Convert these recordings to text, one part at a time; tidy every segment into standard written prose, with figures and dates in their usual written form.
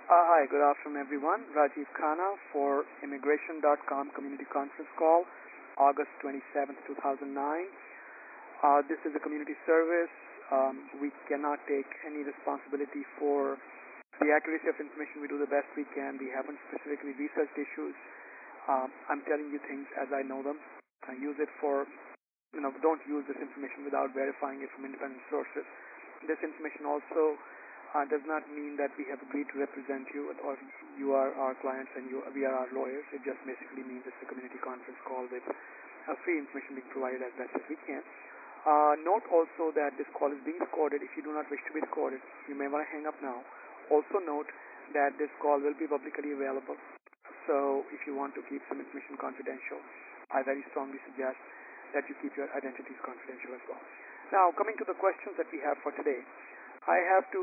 Hi, good afternoon, everyone. Rajiv Khanna for Immigration.com Community Conference Call, August 27th, 2009. This is a community service. We cannot take any responsibility for the accuracy of information. We do the best we can. We haven't specifically researched issues. I'm telling you things as I know them. Use it for, don't use this information without verifying it from independent sources. This information also does not mean that we have agreed to represent you or you are our clients and we are our lawyers. It just basically means it's a community conference call with free information being provided as best as we can. Note also that this call is being recorded. If you do not wish to be recorded, you may want to hang up now. Also note that this call will be publicly available. So if you want to keep some information confidential, I very strongly suggest that you keep your identities confidential as well. Now, coming to the questions that we have for today, I have to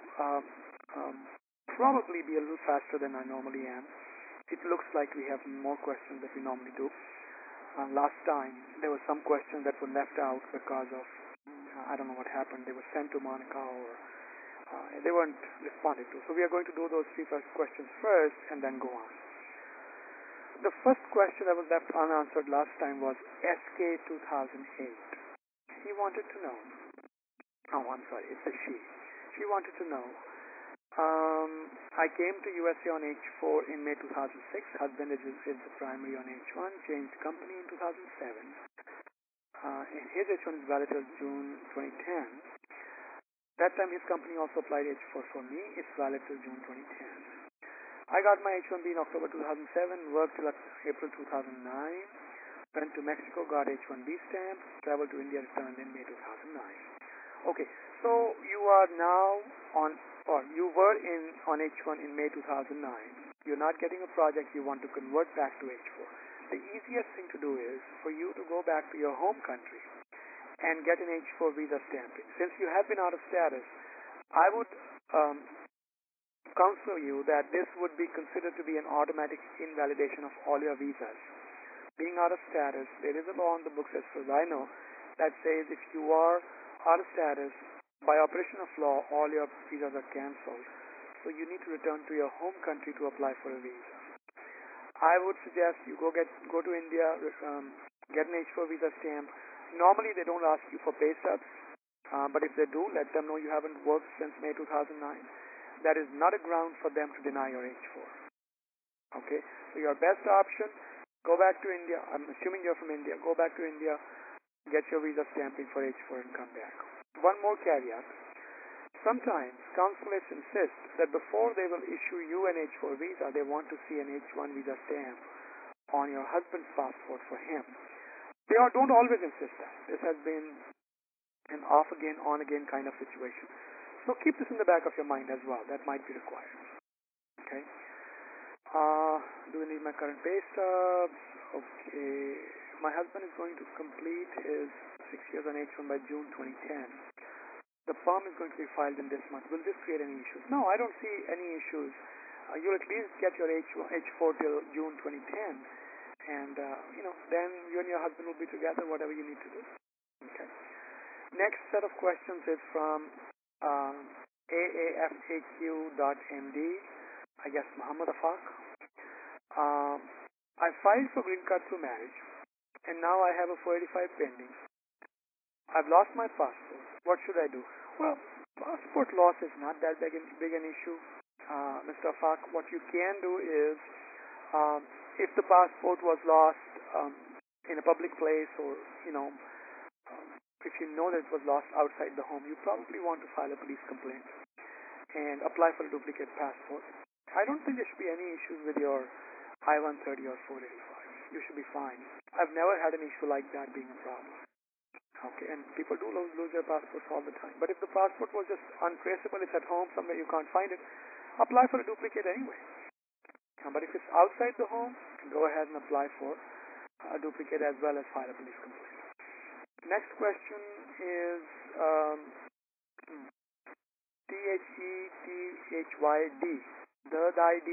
probably be a little faster than I normally am. It looks like we have more questions than we normally do. Last time, there were some questions that were left out because of, I don't know what happened. They were sent to Monica or they weren't responded to. So we are going to do those three first questions first and then go on. The first question that was left unanswered last time was SK 2008. He wanted to know. Oh, I'm sorry, it's a she. She wanted to know. I came to USA on H4 in May 2006. Husband is the primary on H1. Changed company in 2007. His H1 is valid till June 2010. That time his company also applied H4 for me. It's valid till June 2010. I got my H1B in October 2007. Worked till April 2009. Went to Mexico, got H1B stamp. Traveled to India, returned in May 2009. Okay, so you are now on, or you were on H1 in May 2009. You're not getting a project, you want to convert back to H4. The easiest thing to do is for you to go back to your home country and get an H4 visa stamping. Since you have been out of status, I would counsel you that this would be considered to be an automatic invalidation of all your visas. Being out of status, there is a law on the books as far as I know that says if you are out of status, by operation of law, all your visas are cancelled. So you need to return to your home country to apply for a visa. I would suggest you go to India, get an H4 visa stamp. Normally they don't ask you for pay stubs, but if they do, let them know you haven't worked since May 2009. That is not a ground for them to deny your H4. Okay, so your best option, go back to India. I'm assuming you're from India. Go back to India. Get your visa stamping for H4 and come back. One more caveat. Sometimes consulates insist that before they will issue you an H4 visa, they want to see an H1 visa stamp on your husband's passport for him. They don't always insist that. This has been an off again, on again kind of situation. So keep this in the back of your mind as well. That might be required. Okay. Do we need my current pay stubs? Okay. My husband is going to complete his 6 years on H1 by June 2010. The form is going to be filed in this month. Will this create any issues? No, I don't see any issues. You'll at least get your H4 till June 2010. And, then you and your husband will be together, whatever you need to do. Okay. Next set of questions is from aafaq.md, I guess Muhammad Afaq. I filed for green card through marriage. And now I have a 485 pending. I've lost my passport. What should I do? Well, passport loss is not that big an issue, Mr. Afaq. What you can do is, if the passport was lost in a public place or, if you know that it was lost outside the home, you probably want to file a police complaint and apply for a duplicate passport. I don't think there should be any issues with your I-130 or 485. You should be fine. I've never had an issue like that being a problem. Okay, and people do lose their passports all the time. But if the passport was just untraceable, it's at home somewhere, you can't find it, apply for a duplicate anyway. But if it's outside the home, go ahead and apply for a duplicate as well as file a police complaint. Next question is THETHYD. The ID.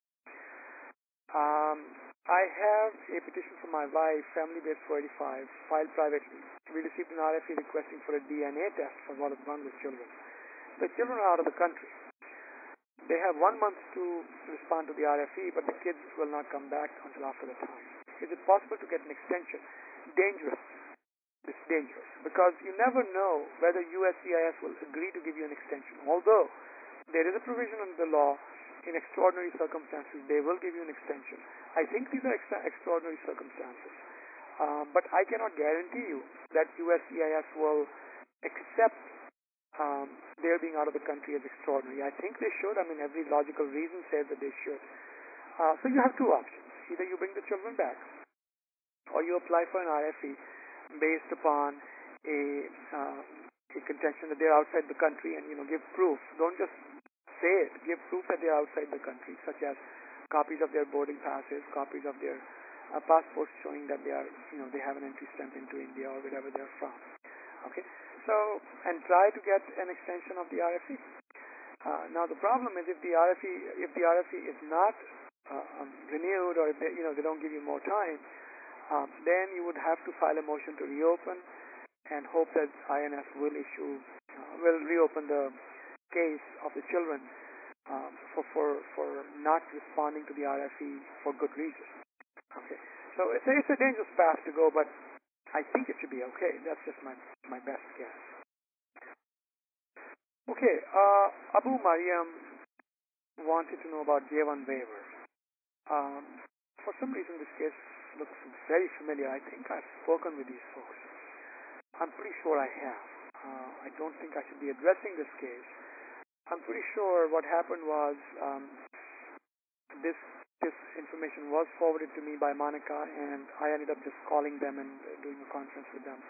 I have a petition from my wife, family-based 485, filed privately. We received an RFE requesting for a DNA test for one of his children. The children are out of the country. They have 1 month to respond to the RFE, but the kids will not come back until after the time. Is it possible to get an extension? Dangerous. It's dangerous because you never know whether USCIS will agree to give you an extension. Although there is a provision in the law, in extraordinary circumstances, they will give you an extension. I think these are extraordinary circumstances. But I cannot guarantee you that USCIS will accept their being out of the country as extraordinary. I think they should. I mean, every logical reason says that they should. So you have two options. Either you bring the children back, or you apply for an RFE based upon a contention that they're outside the country, and give proof. Don't just say it. Give proof that they're outside the country, such as copies of their boarding passes, copies of their passports showing that they are, they have an entry stamp into India or wherever they're from. Okay. So, and try to get an extension of the RFE. Now the problem is if the RFE is not renewed, or if they don't give you more time, then you would have to file a motion to reopen and hope that INS will reopen the case of the children for not responding to the RFE for good reason. Okay, so it's a dangerous path to go, but I think it should be okay. That's just my best guess. Okay, Abu Mariam wanted to know about J1 waiver. For some reason, this case looks very familiar. I think I've spoken with these folks. I'm pretty sure I have. I don't think I should be addressing this case. I'm pretty sure what happened was this information was forwarded to me by Monica, and I ended up just calling them and doing a conference with them.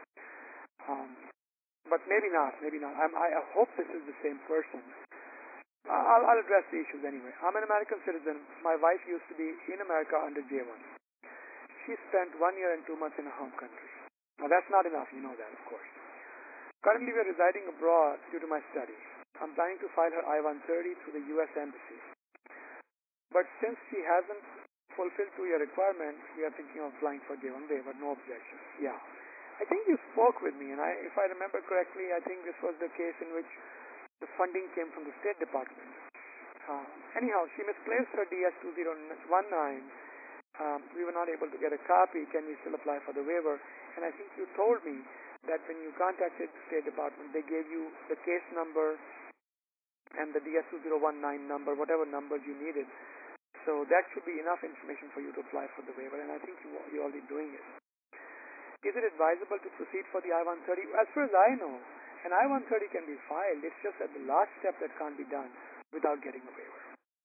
But maybe not. I hope this is the same person. I'll address the issues anyway. I'm an American citizen. My wife used to be in America under J1. She spent 1 year and 2 months in her home country. Now that's not enough, you know that, of course. Currently we are residing abroad due to my studies. I'm planning to file her I-130 through the U.S. Embassy. But since she hasn't fulfilled 2-year requirement, we are thinking of applying for J1 waiver. No objection. Yeah. I think you spoke with me, and if I remember correctly, I think this was the case in which the funding came from the State Department. Anyhow, she misplaced her DS-2019. We were not able to get a copy. Can we still apply for the waiver? And I think you told me that when you contacted the State Department, they gave you the case number and the DS-2019 number, whatever numbers you needed. So that should be enough information for you to apply for the waiver, and I think you're already doing it. Is it advisable to proceed for the I-130? As far as I know, an I-130 can be filed. It's just at the last step that can't be done without getting a waiver.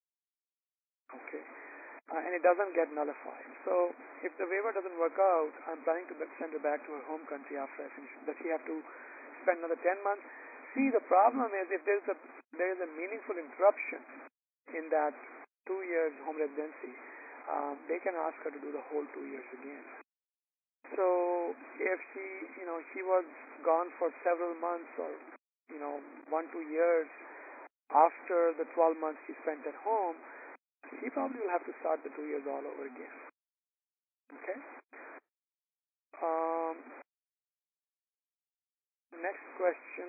Okay. And it doesn't get nullified. So if the waiver doesn't work out, I'm planning to send her back to her home country after I finish. Does she have to spend another 10 months? See, the problem is if there is a meaningful interruption in that 2 years home residency, they can ask her to do the whole 2 years again. So if she was gone for several months or 1-2 years after the 12 months she spent at home, she probably will have to start the 2 years all over again. Okay. Next question.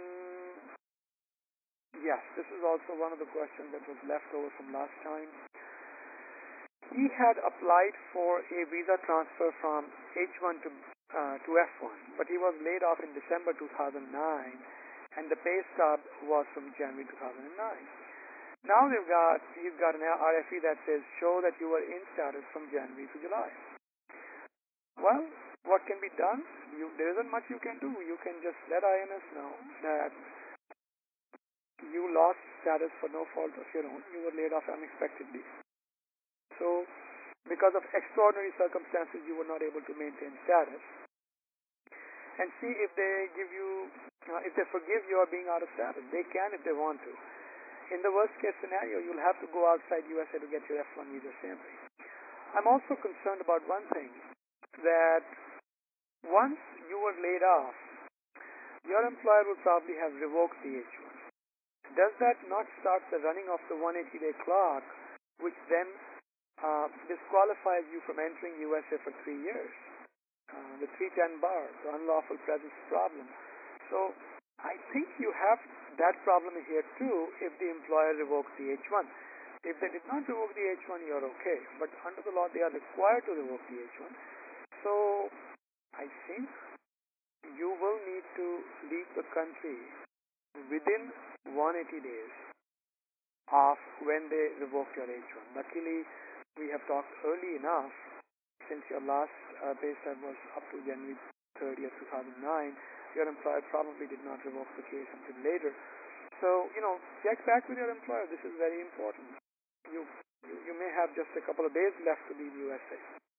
Yes, this is also one of the questions that was left over from last time. He had applied for a visa transfer from H1 to F1, but he was laid off in December 2009, and the pay stub was from January 2009. Now he's got an RFE that says show that you were in status from January to July. Well, what can be done? There isn't much you can do. You can just let INS know that you lost status for no fault of your own. You were laid off unexpectedly. So, because of extraordinary circumstances, you were not able to maintain status. And see if they give you, if they forgive your being out of status. They can if they want to. In the worst case scenario, you'll have to go outside USA to get your F1 visa stamping. I'm also concerned about one thing, that once you were laid off, your employer will probably have revoked the H1. Does that not start the running of the 180-day clock, which then disqualifies you from entering USA for 3 years? The 310 bar, the unlawful presence problem. So I think you have that problem here too if the employer revokes the H1. If they did not revoke the H1, you're okay. But under the law, they are required to revoke the H1. So I think you will need to leave the country within 180 days of when they revoke your H1. Luckily, we have talked early enough since your last pay stub was up to January 30th, 2009. Your employer probably did not revoke the case until later. So, check back with your employer. This is very important. You may have just a couple of days left to leave USA.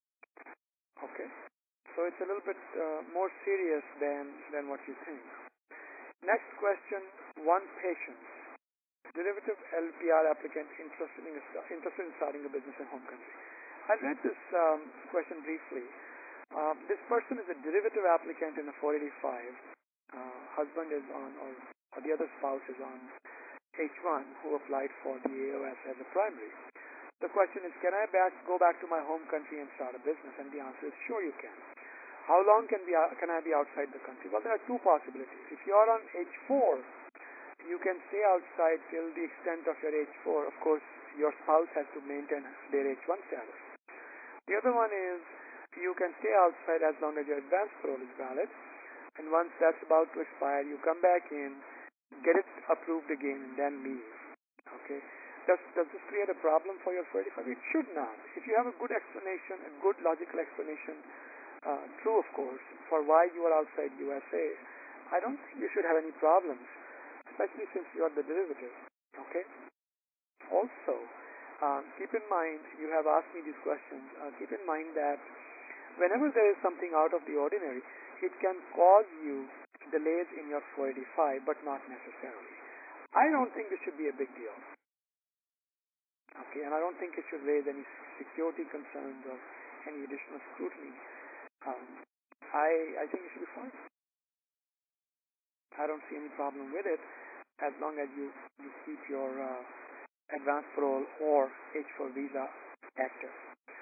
Okay? So it's a little bit more serious than what you think. Next question, one patient. Derivative LPR applicant interested in starting a business in home country. I read this question briefly. This person is a derivative applicant in a 485. Husband is on, or the other spouse is on H1 who applied for the AOS as a primary. The question is, can I go back to my home country and start a business? And the answer is, sure you can. How long can I be outside the country? Well, there are two possibilities. If you are on H4, you can stay outside till the extent of your H4. Of course, your spouse has to maintain their H1 status. The other one is you can stay outside as long as your advance parole is valid. And once that's about to expire, you come back in, get it approved again, and then leave. Okay? Does this create a problem for your 45? It should not. If you have a good explanation, a good logical explanation, true of course, for why you are outside USA, I don't think you should have any problems, especially since you are the derivative. Okay? Also, keep in mind, you have asked me these questions, keep in mind that whenever there is something out of the ordinary, it can cause you delays in your 485, but not necessarily. I don't think this should be a big deal. Okay, and I don't think it should raise any security concerns or any additional scrutiny. I think it should be fine. I don't see any problem with it as long as you keep your advance parole or H4 visa active.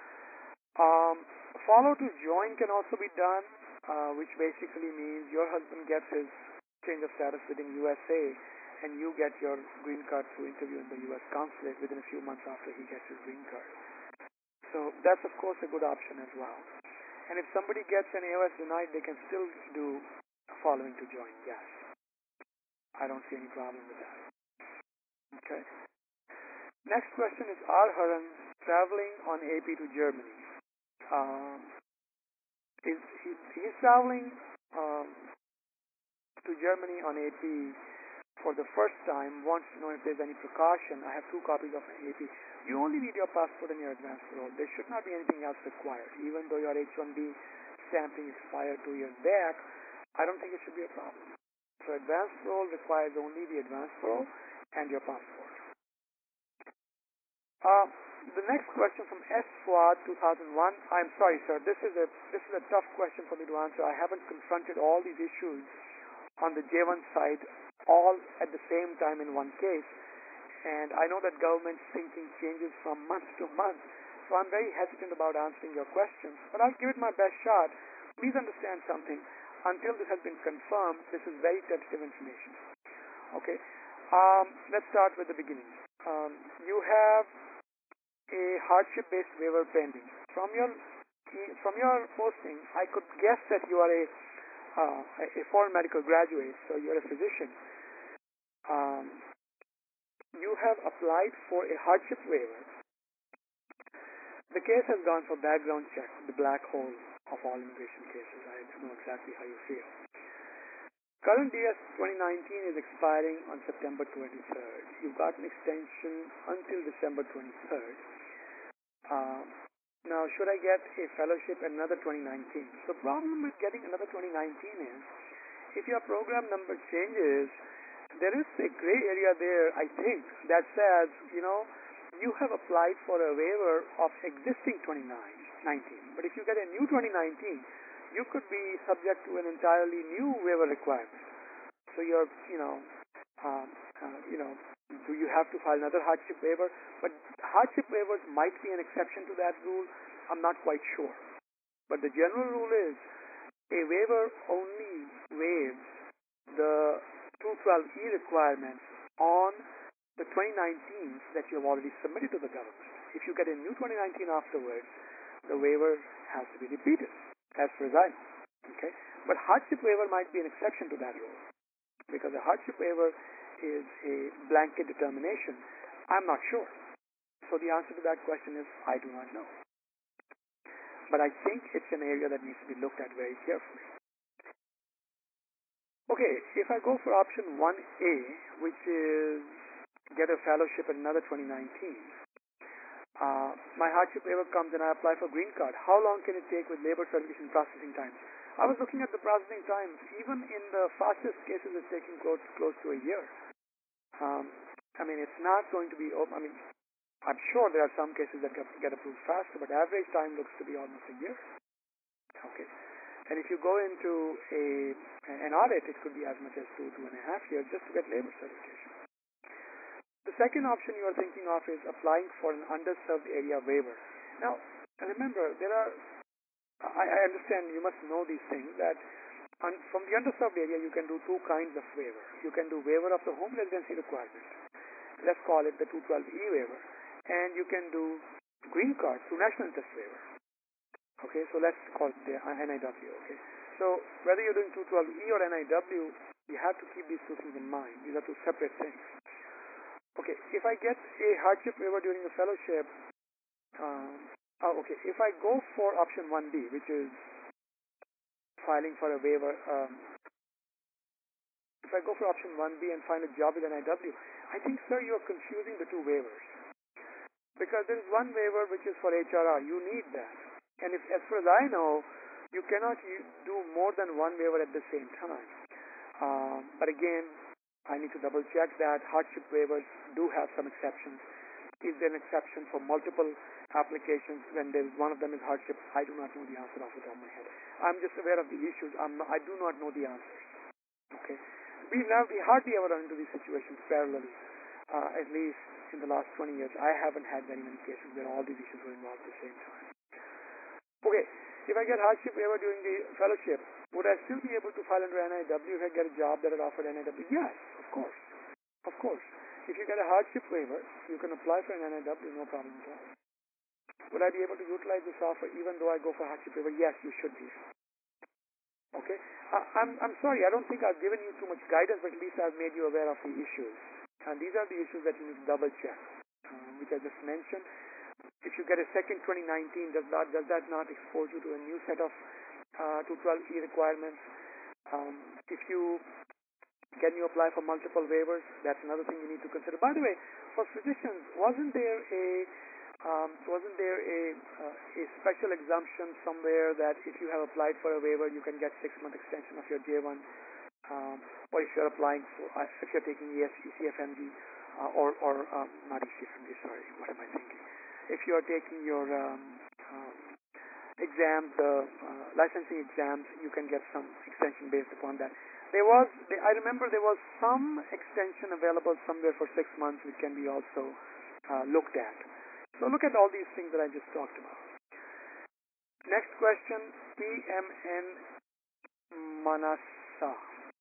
Follow to join can also be done, which basically means your husband gets his change of status within USA and you get your green card through interview in the U.S. consulate within a few months after he gets his green card. So that's, of course, a good option as well. And if somebody gets an AOS denied, they can still do following to join, yes. I don't see any problem with that. Okay. Next question is Arharan traveling on AP to Germany. He's traveling to Germany on AP for the first time, wants to know if there's any precaution. I have 2 copies of an AP. You only need your passport and your advance parole. There should not be anything else required. Even though your H1B stamping expired 2 years back, I don't think it should be a problem. So advance parole requires only the advance parole and your passport. The next question from S. Fuad 2001. I'm sorry, sir. This is a tough question for me to answer. I haven't confronted all these issues on the J1 side all at the same time in one case. And I know that government thinking changes from month to month. So I'm very hesitant about answering your questions. But I'll give it my best shot. Please understand something. Until this has been confirmed, this is very tentative information. Okay. Let's start with the beginning. You have a hardship-based waiver pending. From your posting, I could guess that you are a foreign medical graduate, so you're a physician. You have applied for a hardship waiver. The case has gone for background check, the black hole of all immigration cases. I know exactly how you feel. Current DS 2019 is expiring on September 23rd. You've got an extension until December 23rd. Now, should I get a fellowship in another 2019? The problem with getting another 2019 is, if your program number changes, there is a gray area there, I think, that says, you have applied for a waiver of existing 2019. But if you get a new 2019, you could be subject to an entirely new waiver requirement. So do you have to file another hardship waiver? But hardship waivers might be an exception to that rule. I'm not quite sure. But the general rule is a waiver only waives the 212E requirements on the 2019s that you have already submitted to the government. If you get a new 2019 afterwards, the waiver has to be repeated, as far as I know. Okay? But hardship waiver might be an exception to that rule, because a hardship waiver is a blanket determination. I'm not sure. So the answer to that question is I do not know. But I think it's an area that needs to be looked at very carefully. Okay, if I go for option 1A, which is get a fellowship in another 2019, my hardship waiver comes and I apply for green card. How long can it take with labor certification processing time? I was looking at the processing times. Even in the fastest cases, it's taking close to a year. I mean, it's not going to be. I mean, I'm sure there are some cases that get approved faster, but average time looks to be almost a year. Okay. And if you go into an audit, it could be as much as 2.5 years just to get labor certification. The second option you are thinking of is applying for an underserved area waiver. Now, remember, I understand you must know these things, that from the underserved area you can do two kinds of waiver. You can do waiver of the home residency requirement. Let's call it the 212E waiver. And you can do green card through national interest waiver. Okay, so let's call it the NIW. Okay, so whether you're doing 212E or NIW, you have to keep these two things in mind. These are two separate things. Okay, if I get a hardship waiver during the fellowship, okay, if I go for option 1B, which is filing for a waiver, if I go for option 1B and find a job with NIW, I think, sir, you're confusing the two waivers. Because there is one waiver which is for HRR. You need that. And if, as far as I know, you cannot do more than one waiver at the same time. But again, I need to double check that. Hardship waivers do have some exceptions. Is there an exception for multiple applications when one of them is hardship? I do not know the answer off the top of my head. I'm just aware of the issues. I do not know the answers. Okay. We hardly ever run into these situations parallelly. At least in the last 20 years, I haven't had very many cases where all these issues were involved at the same time. Okay, if I get hardship waiver during the fellowship, would I still be able to file under NIW if I get a job that had offered NIW? Yes, of course. Of course. If you get a hardship waiver, you can apply for an NIW, no problem at all. Would I be able to utilize this offer even though I go for hardship waiver? Yes, you should be. Okay? I'm sorry, I don't think I've given you too much guidance, but at least I've made you aware of the issues. And these are the issues that you need to double check, which I just mentioned. If you get a second 2019, does that not expose you to a new set of 212E requirements? If you apply for multiple waivers, that's another thing you need to consider. By the way, for physicians, wasn't there a special exemption somewhere that if you have applied for a waiver, you can get 6-month extension of your J1? Or if you're applying for, if you're taking ECFMG, or not ECFMG, sorry, what am I thinking? If you're taking your exams, licensing exams, you can get some extension based upon that. I remember there was some extension available somewhere for 6 months, which can be also looked at. So look at all these things that I just talked about. Next question, PMN Manasa.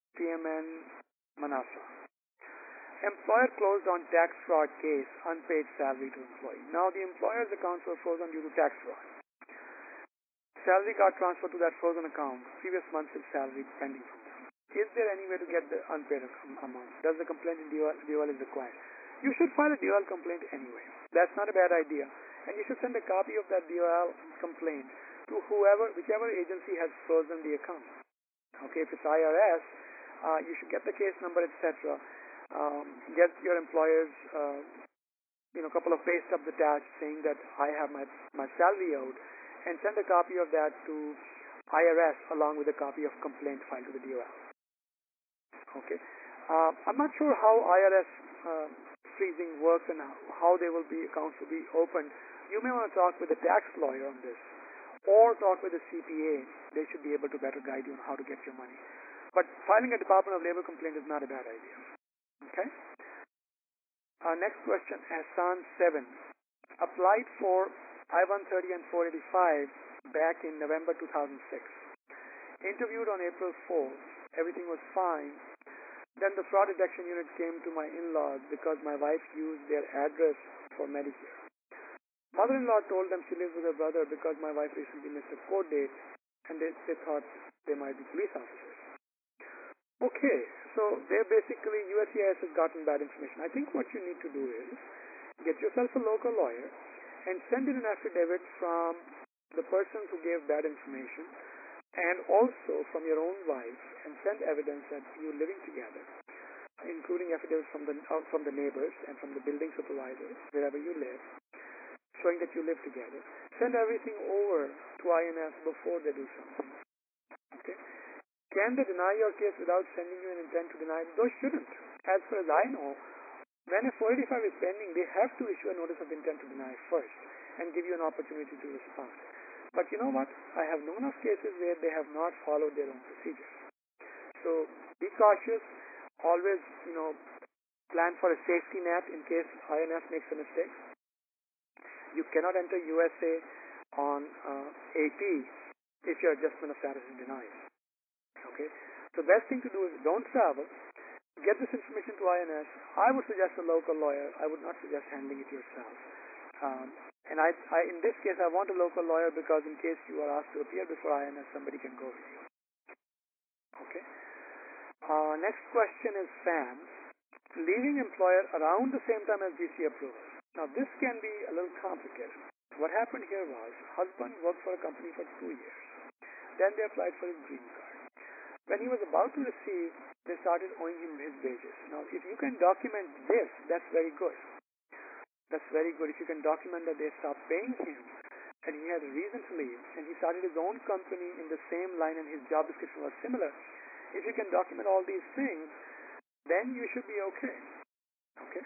Employer closed on tax fraud case, unpaid salary to employee. Now the employer's accounts were frozen due to tax fraud. Salary got transferred to that frozen account. Previous month's salary pending from them. Is there any way to get the unpaid amount? Does the complaint in DOL is required? You should file a DOL complaint anyway. That's not a bad idea. And you should send a copy of that DOL complaint to whichever agency has frozen the account. Okay, if it's IRS, you should get the case number, etc. Get your employer's, couple of pay stubs attached saying that I have my salary owed, and send a copy of that to IRS along with a copy of complaint filed to the DOL. Okay. I'm not sure how IRS freezing works and how accounts will be opened. You may want to talk with a tax lawyer on this, or talk with a CPA. They should be able to better guide you on how to get your money. But filing a Department of Labor complaint is not a bad idea. Okay? Next question, Hassan 7. Applied for I-130 and 485 back in November 2006. Interviewed on April 4th. Everything was fine. Then the fraud detection unit came to my in-laws because my wife used their address for Medicare. Mother-in-law told them she lives with her brother because my wife recently missed a court date and they thought they might be police officers. Okay, so they're basically, USCIS has gotten bad information. I think what you need to do is get yourself a local lawyer and send in an affidavit from the person who gave bad information and also from your own wife and send evidence that you're living together, including affidavits from the neighbors and from the building supervisors, wherever you live, showing that you live together. Send everything over to INS before they do something. Okay? Can they deny your case without sending you an intent to deny? Those shouldn't. As far as I know, when a 485 is pending, they have to issue a notice of intent to deny first and give you an opportunity to respond. But you know what? I have known of cases where they have not followed their own procedures. So be cautious. Always, plan for a safety net in case INS makes a mistake. You cannot enter USA on AP if your adjustment of status is denied. Okay? So best thing to do is don't travel. Get this information to INS. I would suggest a local lawyer. I would not suggest handling it yourself. And in this case, I want a local lawyer because in case you are asked to appear before INS, somebody can go with you. Okay? Next question is Sam. Leaving employer around the same time as GC approval. Now, this can be a little complicated. What happened here was, husband worked for a company for 2 years. Then they applied for his green card. When he was about to receive, they started owing him his wages. Now, if you can document this, that's very good. That's very good. If you can document that they stopped paying him and he had a reason to leave and he started his own company in the same line and his job description was similar, if you can document all these things, then you should be okay. Okay?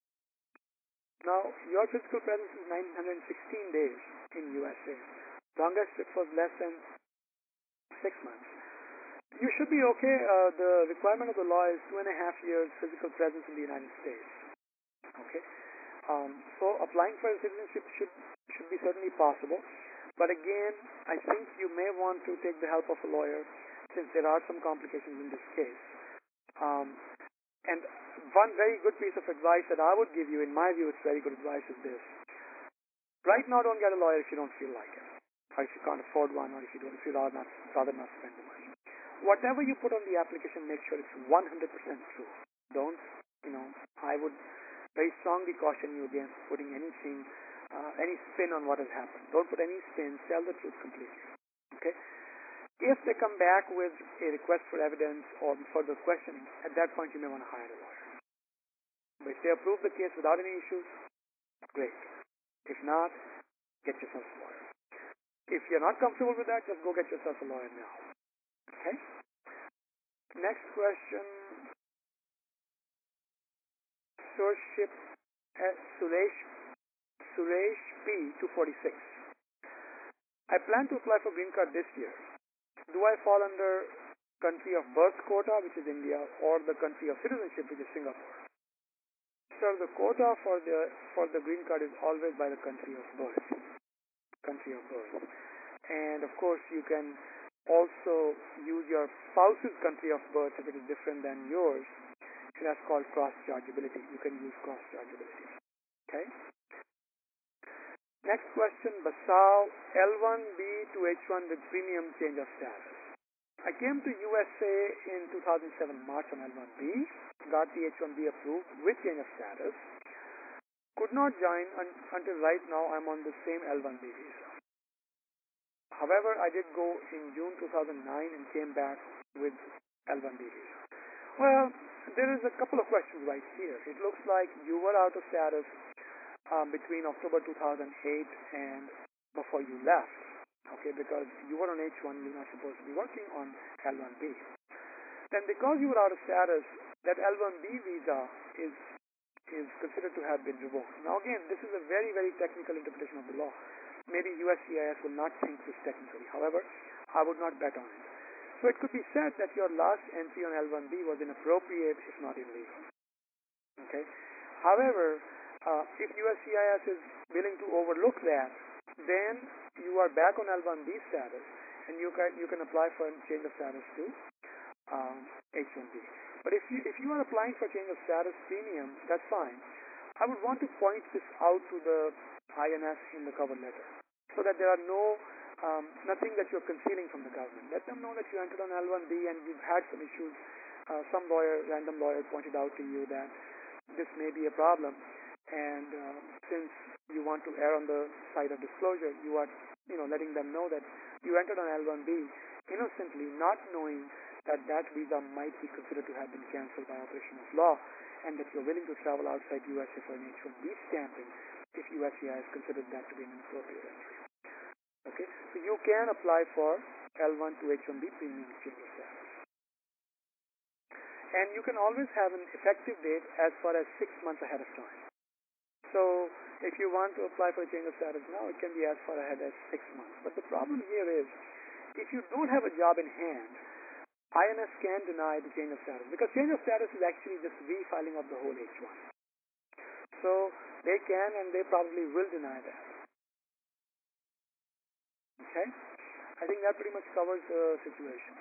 Now, your physical presence is 916 days in USA. Longest trip was less than 6 months. You should be okay. The requirement of the law is 2.5 years physical presence in the United States. Okay? So applying for citizenship should be certainly possible. But again, I think you may want to take the help of a lawyer since there are some complications in this case. And one very good piece of advice that I would give you, in my view, it's very good advice, is this. Right now, don't get a lawyer if you don't feel like it, or if you can't afford one, or if you'd rather not spend the money. Whatever you put on the application, make sure it's 100% true. Don't, I would very strongly caution you against putting anything, any spin on what has happened. Don't put any spin. Tell the truth completely. Okay? If they come back with a request for evidence or further questioning, at that point you may want to hire a lawyer. But if they approve the case without any issues, great. If not, get yourself a lawyer. If you're not comfortable with that, just go get yourself a lawyer now. Okay? Next question. Suresh P. 246. I plan to apply for green card this year. Do I fall under country of birth quota, which is India, or the country of citizenship, which is Singapore? Sir, the quota for the green card is always by the country of birth. Country of birth. And of course, you can also use your spouse's country of birth if it is different than yours. And that's called cross-chargeability. You can use cross-chargeability. Okay? Next question, Basau, L1B to H1 with premium change of status. I came to USA in 2007 March on L1B, got the H1B approved with change of status. Could not join until right now I'm on the same L1B visa. However, I did go in June 2009 and came back with L1B visa. Well, there is a couple of questions right here. It looks like you were out of status between October 2008 and before you left, okay, because you were on H1, you're not supposed to be working on L1B. Then because you were out of status, that L1B visa is considered to have been revoked. Now again, this is a very, very technical interpretation of the law. Maybe USCIS will not think this technically. However, I would not bet on it. So it could be said that your last entry on L1B was inappropriate, if not illegal. Okay. However, if USCIS is willing to overlook that, then you are back on L1B status, and you can apply for a change of status to H1B. But if you are applying for change of status premium, that's fine. I would want to point this out to the INS in the cover letter, so that there are nothing that you're concealing from the government. Let them know that you entered on L1B and you've had some issues. Some random lawyer pointed out to you that this may be a problem, and since you want to err on the side of disclosure, you are, letting them know that you entered on L1B innocently, not knowing that that visa might be considered to have been cancelled by operation of law, and that you're willing to travel outside USA for an H-1B stamping if USCIS considered that to be an inappropriate entry. Okay, so you can apply for L1 to H-1B premium change of status. And you can always have an effective date as far as 6 months ahead of time. So if you want to apply for a change of status now, it can be as far ahead as 6 months. But the problem here is, if you don't have a job in hand, INS can deny the change of status, because change of status is actually just refiling of the whole H1. So they can and they probably will deny that. Okay? I think that pretty much covers the situation.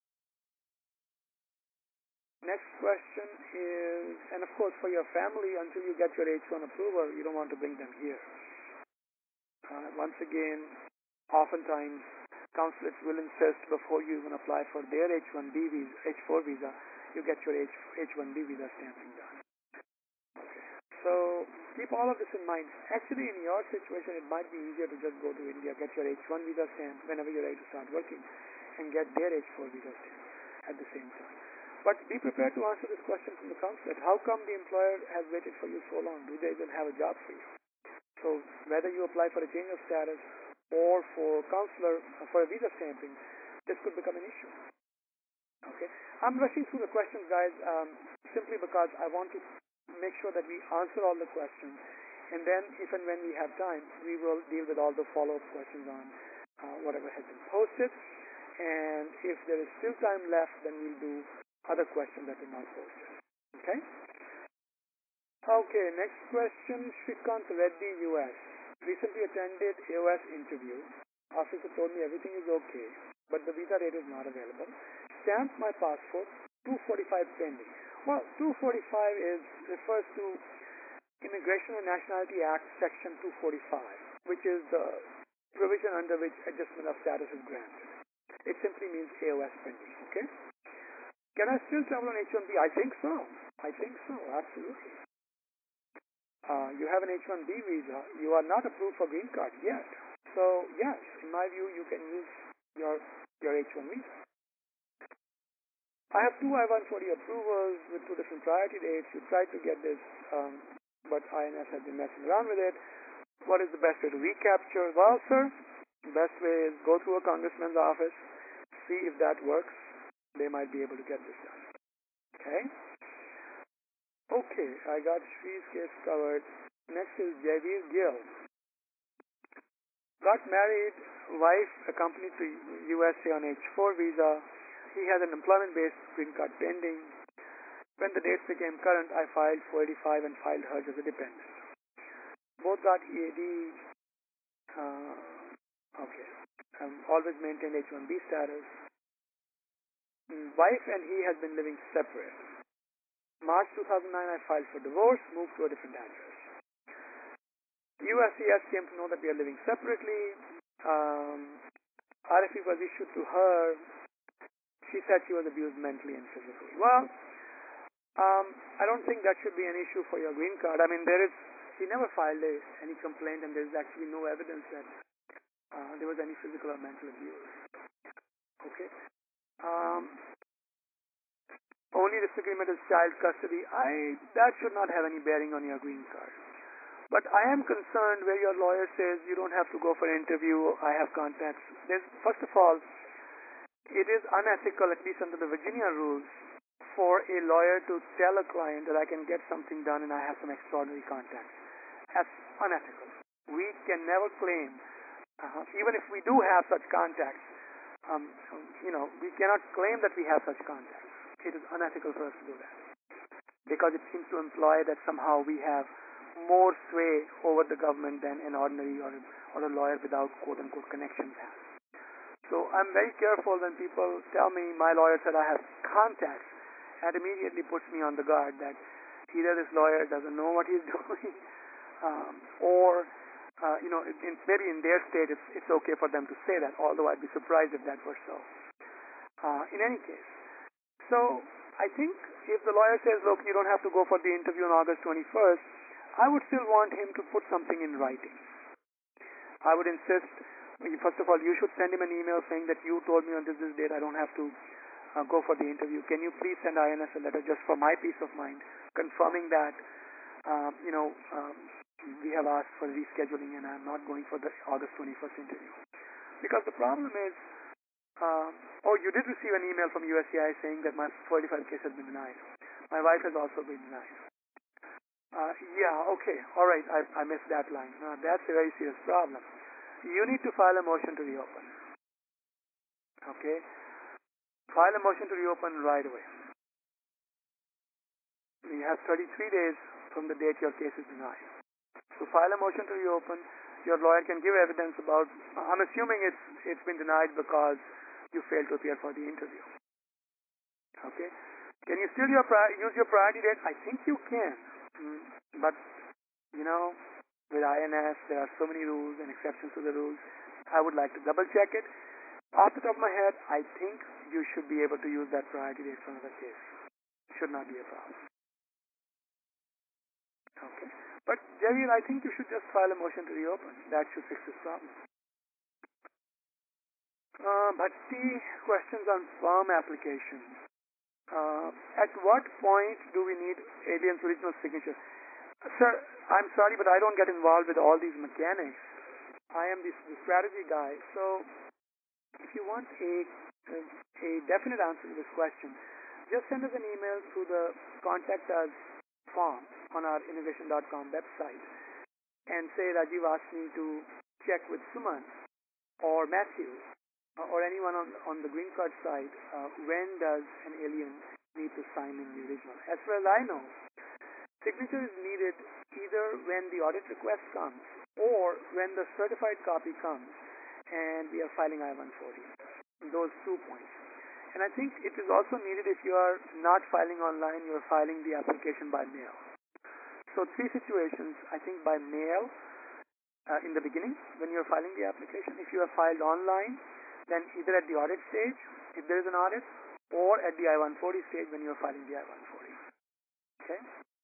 Next question is, and of course for your family, until you get your H1 approval, you don't want to bring them here. Once again, oftentimes consulates will insist before you even apply for their H1B visa, H4 visa, you get your H1B visa stamping done. Okay. So keep all of this in mind. Actually, in your situation, it might be easier to just go to India, get your H1 visa stamp whenever you're ready to start working, and get their H4 visa stamp at the same time. But be prepared to answer this question from the consulate. How come the employer has waited for you so long? Do they even have a job for you? So whether you apply for a change of status or for consular, for a visa stamping, this could become an issue. Okay, I'm rushing through the questions, guys, simply because I want to make sure that we answer all the questions, and then if and when we have time, we will deal with all the follow-up questions on whatever has been posted, and if there is still time left, then we'll do other questions that are not posted. Okay? Okay, next question, Shrikant Reddy, US. Recently attended AOS interview. Officer told me everything is okay, but the visa rate is not available. Stamped my passport, 245 pending. Well, 245 refers to Immigration and Nationality Act, Section 245, which is the provision under which adjustment of status is granted. It simply means AOS pending, okay? Can I still travel on H-1B? I think so. Absolutely. You have an H-1B visa. You are not approved for green card yet. So, yes, in my view, you can use your H-1 visa. I have two I-140 approvals with two different priority dates. We tried to get this, but INS has been messing around with it. What is the best way to recapture? Well, sir, the best way is go through a congressman's office, see if that works. They might be able to get this done. Okay? Okay, I got Shree's case covered. Next is Javier Gill. Got married, wife accompanied to USA on H-4 visa. He has an employment-based green card pending. When the dates became current, I filed 485 and filed hers as a dependent. Both got EAD. Okay. Always maintained H-1B status. Wife and he has been living separate. March 2009, I filed for divorce, moved to a different address. USCIS came to know that we are living separately. RFE was issued to her. She said she was abused mentally and physically. Well, I don't think that should be an issue for your green card. I mean, she never filed any complaint, and there is actually no evidence that there was any physical or mental abuse. Okay. Only disagreement is child custody. That should not have any bearing on your green card. But I am concerned where your lawyer says you don't have to go for an interview. I have contacts. First of all, it is unethical, at least under the Virginia rules, for a lawyer to tell a client that I can get something done and I have some extraordinary contacts. That's unethical. We can never claim, even if we do have such contacts, we cannot claim that we have such contacts. It is unethical for us to do that, because it seems to imply that somehow we have more sway over the government than an ordinary or a lawyer without quote-unquote connections has. So I'm very careful when people tell me my lawyer said I have contacts, that immediately puts me on the guard that either this lawyer doesn't know what he's doing, or maybe in their state it's okay for them to say that, although I'd be surprised if that were so. In any case, so I think if the lawyer says, look, you don't have to go for the interview on August 21st, I would still want him to put something in writing. I would insist, first of all, you should send him an email saying that you told me on this date I don't have to go for the interview. Can you please send INS a letter just for my peace of mind, confirming that, we have asked for rescheduling and I'm not going for the August 21st interview. Because the problem is, you did receive an email from USCI saying that my 45 case has been denied. My wife has also been denied. Okay, all right, I missed that line. That's a very serious problem. You need to file a motion to reopen. Okay? File a motion to reopen right away. You have 33 days from the date your case is denied. So file a motion to reopen. Your lawyer can give evidence about, I'm assuming it's been denied because you failed to appear for the interview. Okay? Can you still use your priority date? I think you can. But, with INS, there are so many rules and exceptions to the rules. I would like to double check it. Off the top of my head, I think you should be able to use that priority date for another case. Should not be a problem. Okay. But, Javier, I think you should just file a motion to reopen. That should fix this problem. Bhatti, questions on firm applications. At what point do we need alien's original signature? Sir, I'm sorry, but I don't get involved with all these mechanics. I am the strategy guy. So, if you want a definite answer to this question, just send us an email through the Contact Us form on our innovation.com website and say Rajiv asked me to check with Suman or Matthew or anyone on the green card side, when does an alien need to sign in the original? As far as I know, signature is needed either when the audit request comes or when the certified copy comes and we are filing I-140. Those 2 points. And I think it is also needed if you are not filing online, you are filing the application by mail. So 3 situations, I think by mail in the beginning when you are filing the application. If you have filed online, then either at the audit stage, if there is an audit, or at the I-140 stage when you are filing the I-140. Okay?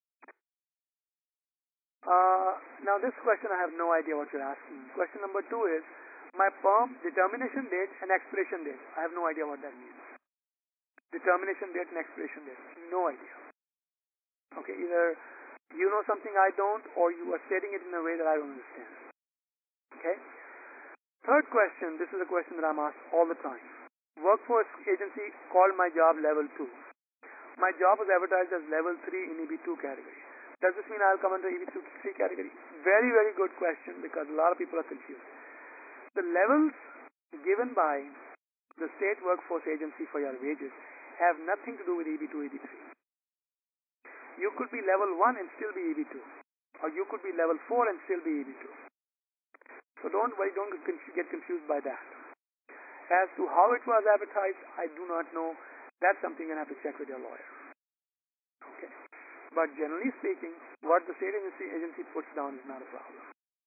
Now this question I have no idea what you're asking. Question number 2 is, my PERM determination date and expiration date. I have no idea what that means. Determination date and expiration date. No idea. Okay, either you know something I don't, or you are stating it in a way that I don't understand. Okay? Third question, this is a question that I'm asked all the time. Workforce agency called my job level 2. My job was advertised as level 3 in EB2 category. Does this mean I'll come under EB3 category? Very, very good question because a lot of people are confused. The levels given by the state workforce agency for your wages have nothing to do with EB2, EB3. You could be level 1 and still be EB2. Or you could be level 4 and still be EB2. So don't worry, don't get confused by that. As to how it was advertised, I do not know. That's something you have to check with your lawyer. Okay. But generally speaking, what the state agency puts down is not a problem.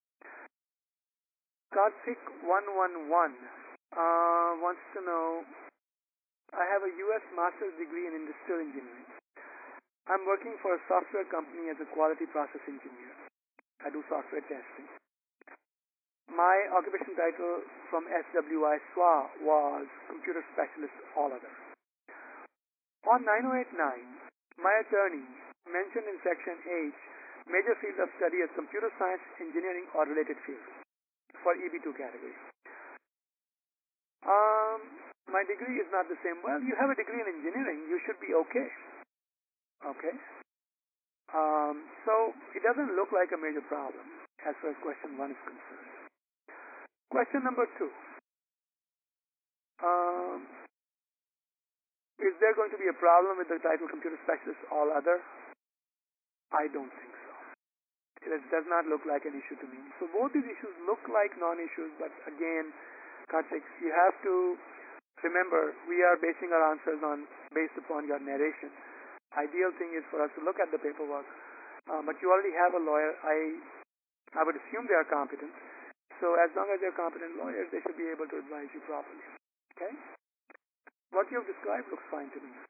Karthik 111 wants to know, I have a U.S. master's degree in industrial engineering. I'm working for a software company as a quality process engineer. I do software testing. My occupation title from SWI SWA was Computer Specialist All Other. On 9089, my attorney mentioned in Section H, major field of study as computer science, engineering, or related fields for EB2 category. My degree is not the same. Well, you have a degree in engineering. You should be okay. Okay? So it doesn't look like a major problem as far as question 1 is concerned. Question number 2. Is there going to be a problem with the title Computer Specialist All Other? I don't think so. It does not look like an issue to me. So both these issues look like non-issues, but again, Karthik, you have to remember we are basing our answers based upon your narration. ideal thing is for us to look at the paperwork. But you already have a lawyer. I would assume they are competent. So as long as they're competent lawyers, they should be able to advise you properly. Okay? What you've described looks fine to me.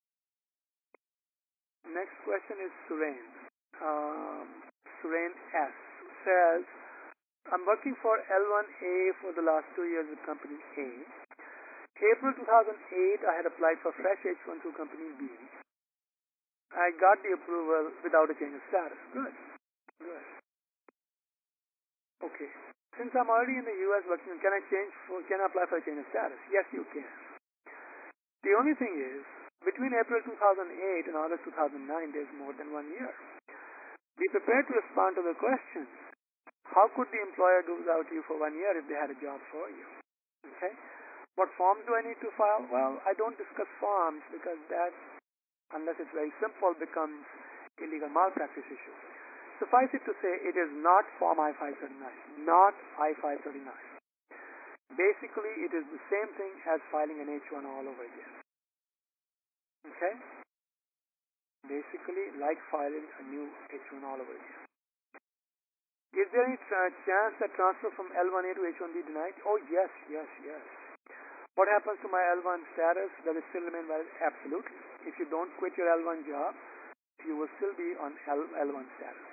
Next question is Suren. Suren S. says, I'm working for L1A for the last 2 years with company A. April 2008, I had applied for fresh H1 to company B. I got the approval without a change of status. Good. Good. Okay. Since I'm already in the U.S. working, can I apply for a change of status? Yes, you can. The only thing is, between April 2008 and August 2009, there's more than 1 year. Be prepared to respond to the question, how could the employer do without you for 1 year if they had a job for you? Okay? What forms do I need to file? Well, I don't discuss forms because that, unless it's very simple, becomes illegal malpractice issue. Suffice it to say, it is not Form I-539, not I-539. Basically, it is the same thing as filing an H-1 all over again. Okay? Basically, like filing a new H-1 all over again. Is there any chance that transfer from L1A to H-1B denied? Oh, yes. What happens to my L1 status? Does it still remain valid? Absolutely. If you don't quit your L1 job, you will still be on L1 status.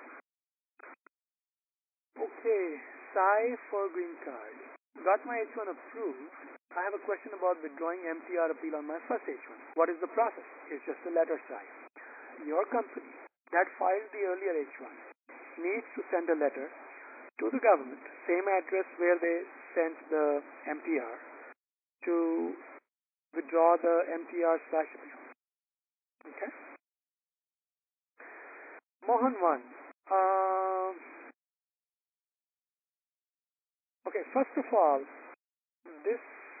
Okay, Sai for green card. Got my H1 approved. I have a question about withdrawing MTR appeal on my first H1. What is the process? It's just a letter, Sai. Your company that filed the earlier H1 needs to send a letter to the government, same address where they sent the MTR, to withdraw the MTR/appeal. Okay? Mohan 1. Okay, first of all, this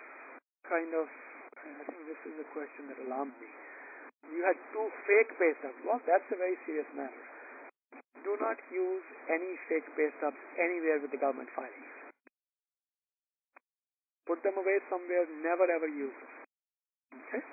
I think this is a question that alarmed me. You had 2 fake pay stubs. Well, that's a very serious matter. Do not use any fake pay stubs anywhere with the government filings. Put them away somewhere, never ever use them. Okay?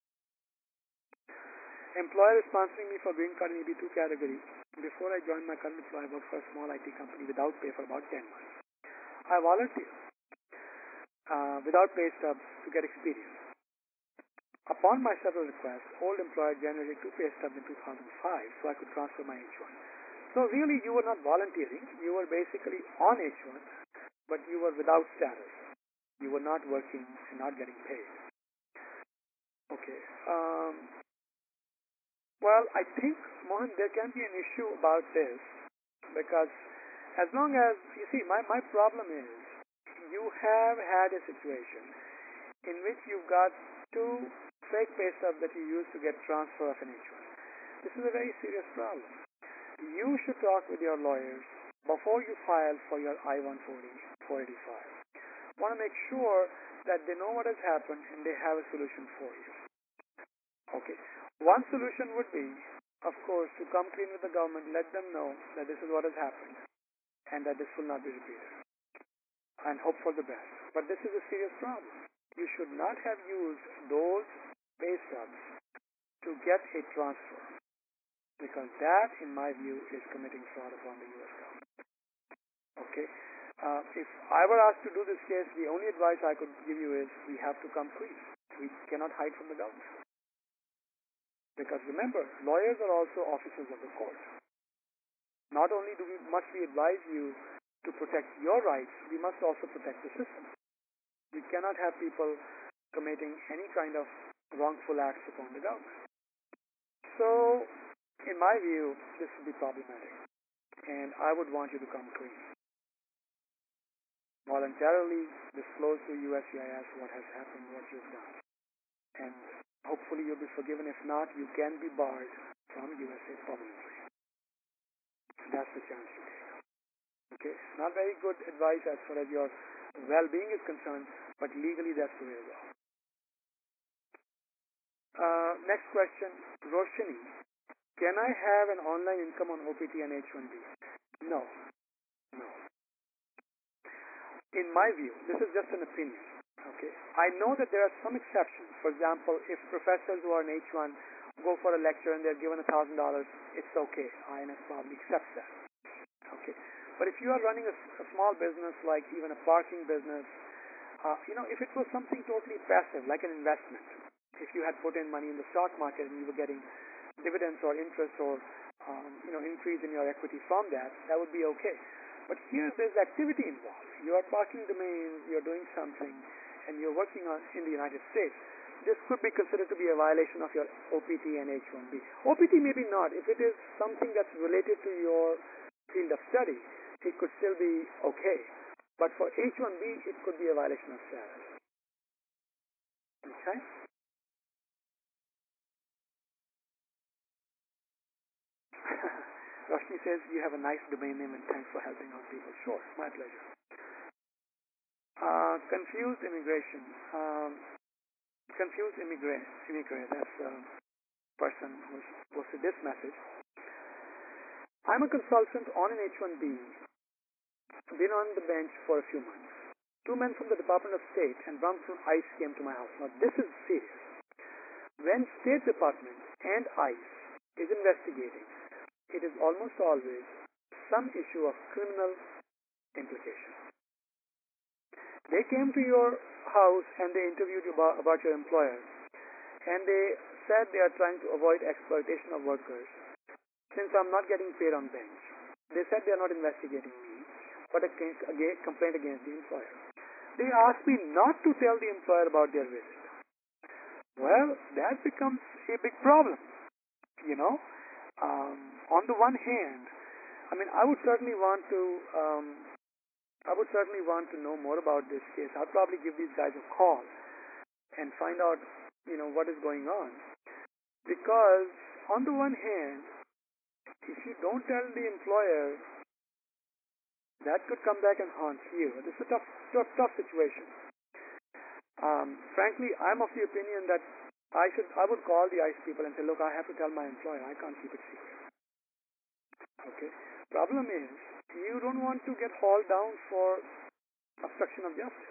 Employer is sponsoring me for green card in EB2 category. Before I joined my current employer, I worked for a small IT company without pay for about 10 months. I volunteered without pay stubs to get experience. Upon my several requests, old employer generated 2 pay stubs in 2005 so I could transfer my H1. So really you were not volunteering, you were basically on H1, but you were without status. You were not working and not getting paid. Okay. Well, I think, Mohan, there can be an issue about this because as long as, you see, my problem is you have had a situation in which you've got 2 fake pay stubs that you use to get transfer of an H1. This is a very serious problem. You should talk with your lawyers before you file for your I-140, 485. Want to make sure that they know what has happened and they have a solution for you. Okay. One solution would be, of course, to come clean with the government, let them know that this is what has happened and that this will not be repeated, and hope for the best. But this is a serious problem. You should not have used those pay stubs to get a transfer, because that, in my view, is committing fraud upon the U.S. government. Okay? If I were asked to do this case, the only advice I could give you is we have to come clean. We cannot hide from the government. Because remember, lawyers are also officers of the court. Not only must we advise you to protect your rights, we must also protect the system. We cannot have people committing any kind of wrongful acts upon the government. So, in my view, this would be problematic. And I would want you to come clean. Voluntarily disclose to USCIS what has happened, what you've done. And hopefully you'll be forgiven. If not, you can be barred from USA permanently. That's the chance you take. Okay? Not very good advice as far as your well-being is concerned, but legally that's the way to go. Next question, Roshini. Can I have an online income on OPT and H1B? No. In my view, this is just an opinion. Okay. I know that there are some exceptions. For example, if professors who are on H1 go for a lecture and they're given $1,000, it's okay. INS probably accepts that. Okay. But if you are running a small business, like even a parking business, if it was something totally passive, like an investment, if you had put in money in the stock market and you were getting dividends or interest or increase in your equity from that, that would be okay. But here there's activity involved. You are parking domains, you're doing something, and you're working in the United States. This could be considered to be a violation of your OPT and H-1B. OPT maybe not. If it is something that's related to your field of study, it could still be okay. But for H-1B, it could be a violation of status. Okay? Roshni says, you have a nice domain name and thanks for helping out people. Sure, my pleasure. Confused immigration. Confused immigrant. That's a person who posted this message. I'm a consultant on an H-1B. Been on the bench for a few months. 2 men from the Department of State and one from ICE came to my house. Now this is serious. When State Department and ICE is investigating, it is almost always some issue of criminal implication. They came to your house and they interviewed you about your employer, and they said they are trying to avoid exploitation of workers. Since I'm not getting paid on bench, they said they are not investigating me, but a complaint against the employer. They asked me not to tell the employer about their visit. Well, that becomes a big problem, On the one hand, I would certainly want to know more about this case. I'll probably give these guys a call and find out, what is going on. Because on the one hand, if you don't tell the employer, that could come back and haunt you. This is a tough situation. Frankly, I'm of the opinion that I would call the ICE people and say, look, I have to tell my employer. I can't keep it secret. Okay. Problem is, you don't want to get hauled down for obstruction of justice.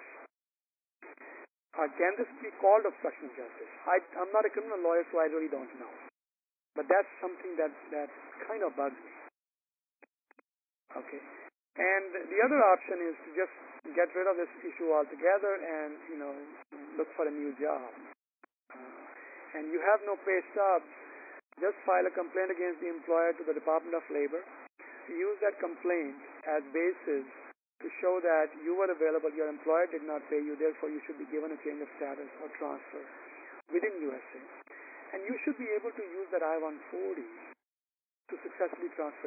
Can this be called obstruction of justice? I'm not a criminal lawyer, so I really don't know. But that's something that kind of bugs me. Okay. And the other option is to just get rid of this issue altogether and, look for a new job. And you have no pay stubs, just file a complaint against the employer to the Department of Labor. Use that complaint as basis to show that you were available, your employer did not pay you, therefore you should be given a change of status or transfer within USA. And you should be able to use that I-140 to successfully transfer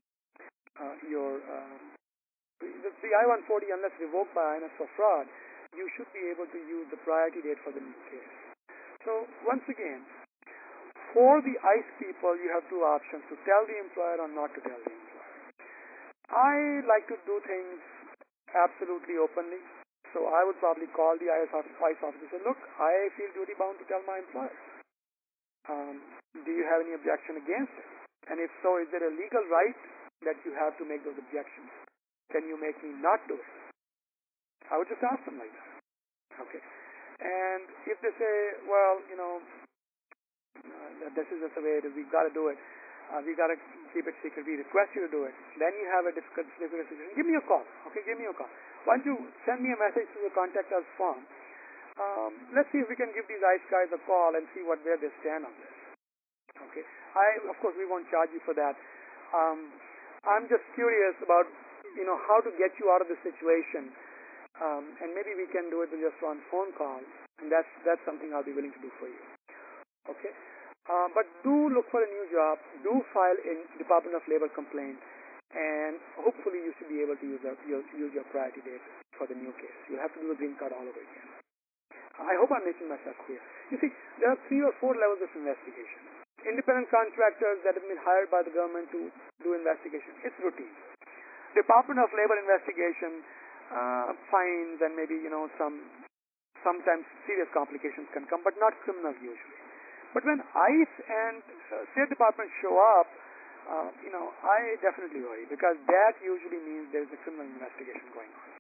the I-140, unless revoked by INS for fraud, you should be able to use the priority date for the new case. So once again, for the ICE people, you have two options: to tell the employer or not to tell the employer. I like to do things absolutely openly, so I would probably call the ICE officer and say, look, I feel duty bound to tell my employer. Do you have any objection against it? And if so, is there a legal right that you have to make those objections? Can you make me not do it? I would just ask them like that. Okay. And if they say, well, this is just the way it is, we've got to do it, we've got to keep it secret, we request you to do it, then you have a difficult situation. Give me a call. Okay, give me a call. Why don't you send me a message to the contact us form? Let's see if we can give these ICE guys a call and see where they stand on this. Okay. Of course, we won't charge you for that. I'm just curious about, how to get you out of the situation. And maybe we can do it with just one phone call. And that's something I'll be willing to do for you. Okay. But do look for a new job. Do file a Department of Labor complaint. And hopefully you should be able to use your priority date for the new case. You'll have to do the green card all over again. I hope I'm making myself clear. You see, there are 3 or 4 levels of investigation. Independent contractors that have been hired by the government to do investigation. It's routine. Department of Labor investigation, fines and maybe, sometimes serious complications can come, but not criminal usually. But when ICE and State Department show up, I definitely worry, because that usually means there's a criminal investigation going on.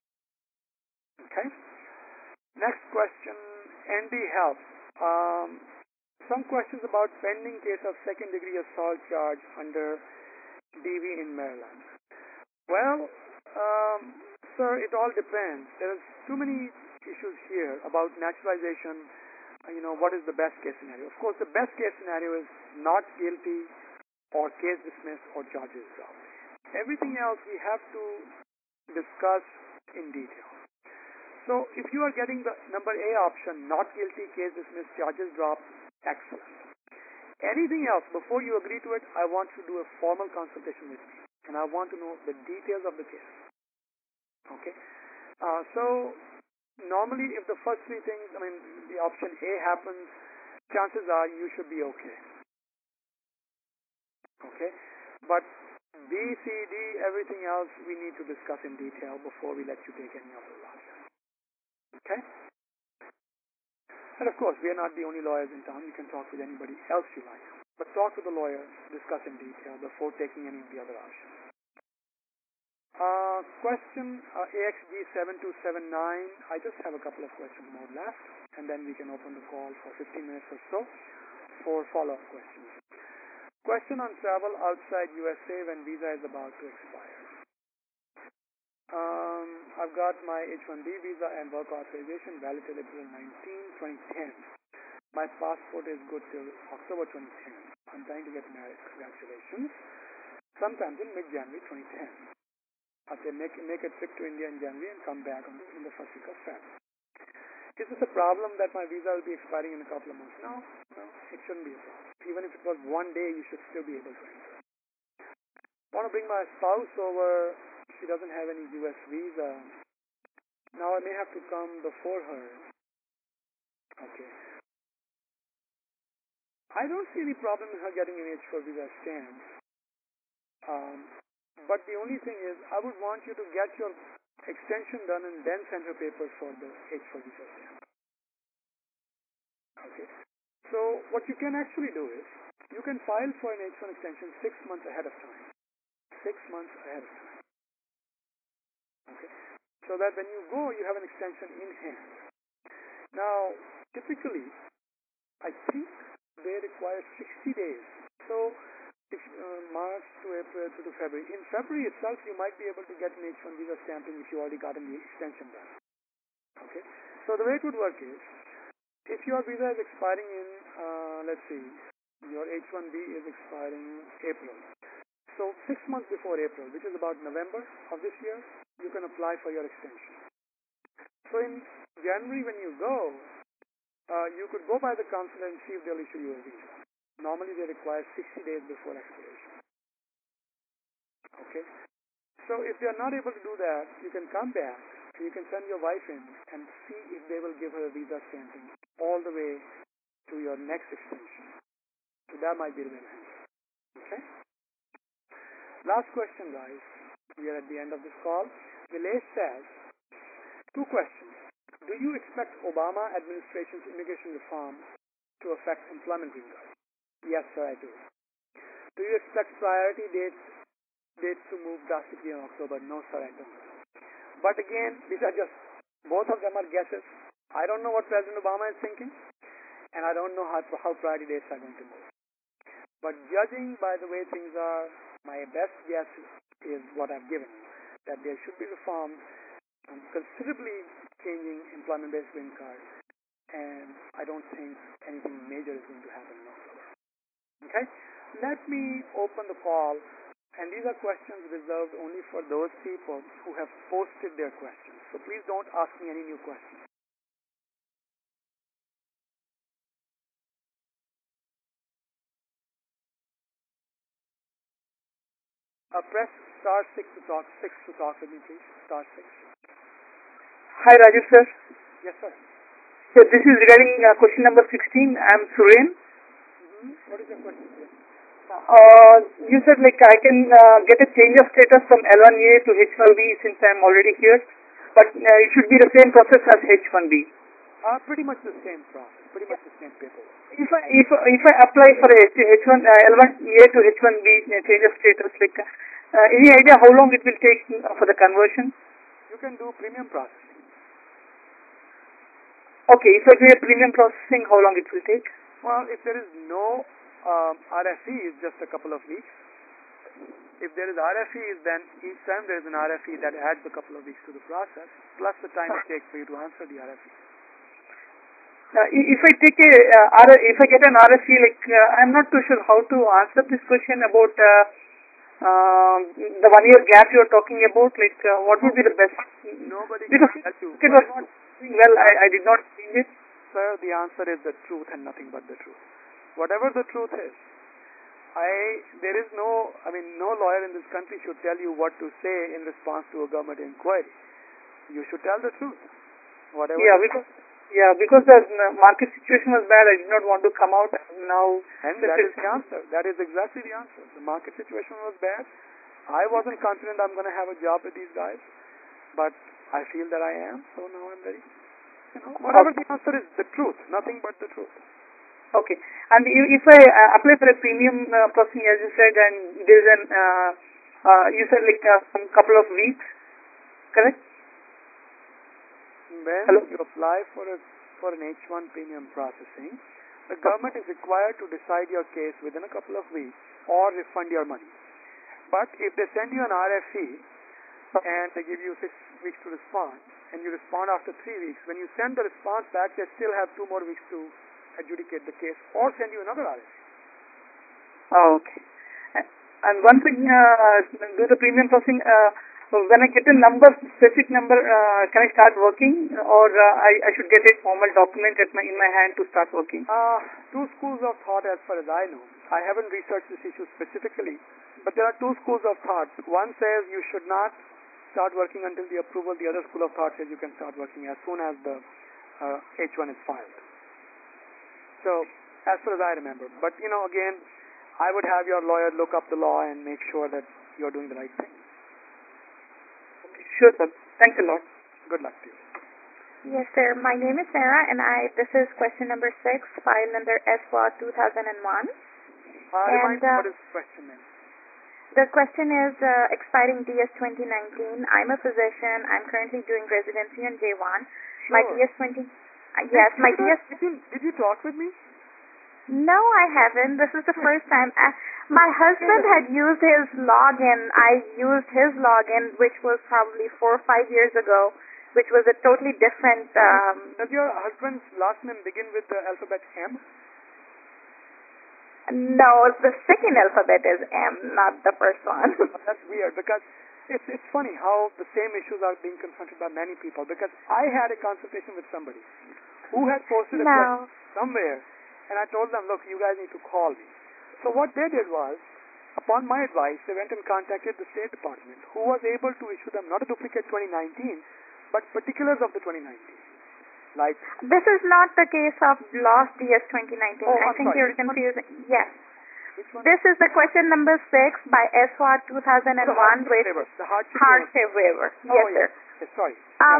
Okay? Next question, ND Health. Some questions about pending case of second-degree assault charge under DV in Maryland. Well, sir, it all depends. There's too many issues here about naturalization. What is the best case scenario? Of course, the best case scenario is not guilty or case dismissed or charges dropped. Everything else we have to discuss in detail. So if you are getting the number A option, not guilty, case dismissed, charges dropped, excellent. Anything else, before you agree to it, I want you to do a formal consultation with me. And I want to know the details of the case. Okay? So normally if the first three things, the option A happens, chances are you should be okay. Okay? But B, C, D, everything else we need to discuss in detail before we let you take any of the options. Okay? And of course, we are not the only lawyers in town. You can talk with anybody else you like. But talk with the lawyer, discuss in detail before taking any of the other options. Question AXG7279. I just have a couple of questions more left, and then we can open the call for 15 minutes or so for follow-up questions. Question on travel outside USA when visa is about to expire. I've got my H-1B visa and work authorization valid till April 19, 2010. My passport is good till October 2010. I'm trying to get married. Congratulations. Sometime in mid-January 2010. After make a trip to India in January and come back in the first week of February. Is this a problem that my visa will be expiring in a couple of months? No, it shouldn't be a problem. Even if it was one day, you should still be able to enter. Want to bring my spouse over. She doesn't have any U.S. visa. Now I may have to come before her. Okay. I don't see any problem in her getting an H-4 visa stamp. But the only thing is, I would want you to get your extension done and then send her papers for the H-4 visa stamp. Okay. So what you can actually do is, you can file for an H-1 extension 6 months ahead of time. 6 months ahead of time. Okay. So that when you go, you have an extension in hand. Now, typically, I think they require 60 days. So, if, March to April to February. In February itself, you might be able to get an H-1 visa stamping if you already gotten the extension done. Okay. So the way it would work is, if your visa is expiring in, let's see, your H-1B is expiring April. So 6 months before April, which is about November of this year, you can apply for your extension. So in January when you go, you could go by the consulate and see if they'll issue you a visa. Normally they require 60 days before expiration. Okay? So if they are not able to do that, you can come back, you can send your wife in and see if they will give her a visa stamping all the way to your next extension. So that might be the win-win. Okay? Last question, guys. We are at the end of this call. Vilesh says, 2 questions. Do you expect Obama administration's immigration reform to affect employment green card? Yes, sir, I do. Do you expect priority dates to move drastically in October? No, sir, I don't. But again, these are just, both of them are guesses. I don't know what President Obama is thinking, and I don't know how priority dates are going to move. But judging by the way things are, my best guess is what I've given you, that there should be reforms considerably changing employment-based green card, and I don't think anything major is going to happen in October. Okay? Let me open the call, and these are questions reserved only for those people who have posted their questions. So please don't ask me any new questions. Press star 6 to talk with me, please. Star 6. Hi, Rajesh sir. Yes, sir. So this is regarding question number 16. I'm Suren. What is your question, sir? You said I can get a change of status from L1A to H1B since I'm already here, but it should be the same process as H1B. Pretty much the same process, pretty much the same paperwork. If I apply for a H1 L1A to H1B change of status, any idea how long it will take for the conversion? You can do premium processing. Okay, if I do a premium processing, how long it will take? Well, if there is no RFE, it's just a couple of weeks. If there is RFEs, then each time there is an RFE that adds a couple of weeks to the process, plus the time it takes for you to answer the RFE. If I take if I get an RFE, like I'm not too sure how to answer this question about the 1 year gap you're talking about. Like, what would be the best? Nobody because can tell you. it was not doing well. I did not change it. Sir, the answer is the truth and nothing but the truth. Whatever the truth is, no lawyer in this country should tell you what to say in response to a government inquiry. You should tell the truth. Whatever. Because the market situation was bad, I did not want to come out now. And that is the answer. That is exactly the answer. The market situation was bad. I wasn't confident I'm going to have a job with these guys, but I feel that I am. So now I'm very, whatever the answer is, the truth, nothing but the truth. Okay. And if I apply for a premium processing, as you said, and there's an, you said like some couple of weeks, correct? When you apply for an H1 premium processing, the government is required to decide your case within a couple of weeks or refund your money. But if they send you an RFE and they give you 6 weeks to respond, and you respond after 3 weeks, when you send the response back, they still have 2 more weeks to adjudicate the case or send you another RFE. Oh, okay. And once I do the premium processing, when I get a specific number, can I start working, or I should get a formal document in my hand to start working? 2 schools of thought as far as I know. I haven't researched this issue specifically, but there are 2 schools of thought. One says you should not start working until the approval. The other school of thought says you can start working as soon as the H1 is filed. So, as far as I remember. But, again, I would have your lawyer look up the law and make sure that you're doing the right thing. Okay, sure, sir. Thanks a lot. Good luck to you. Yes, sir. My name is Sarah, and this is question number 6, file number SWA 2001. Remind me what is the question then? The question is expiring DS 2019. I'm a physician. I'm currently doing residency on J1. Sure. My DS 20... yes, my DS... Did you talk with me? No, I haven't. This is the first time. My husband had used his login. I used his login, which was probably 4 or 5 years ago, which was a totally different... Does your husband's last name begin with the alphabet M? No, the second alphabet is M, not the first one. That's weird, because it's funny how the same issues are being confronted by many people, because I had a consultation with somebody who had posted a question somewhere, and I told them, look, you guys need to call me. So what they did was, upon my advice, they went and contacted the State Department, who was able to issue them not a duplicate 2019, but particulars of the 2019. Like, this is not the case of lost DS 2019. I think you're confusing. Yes. Which one? This is the question number 6 by SWA 2001 with the hardship waiver. Yes, sir. Yes, sorry.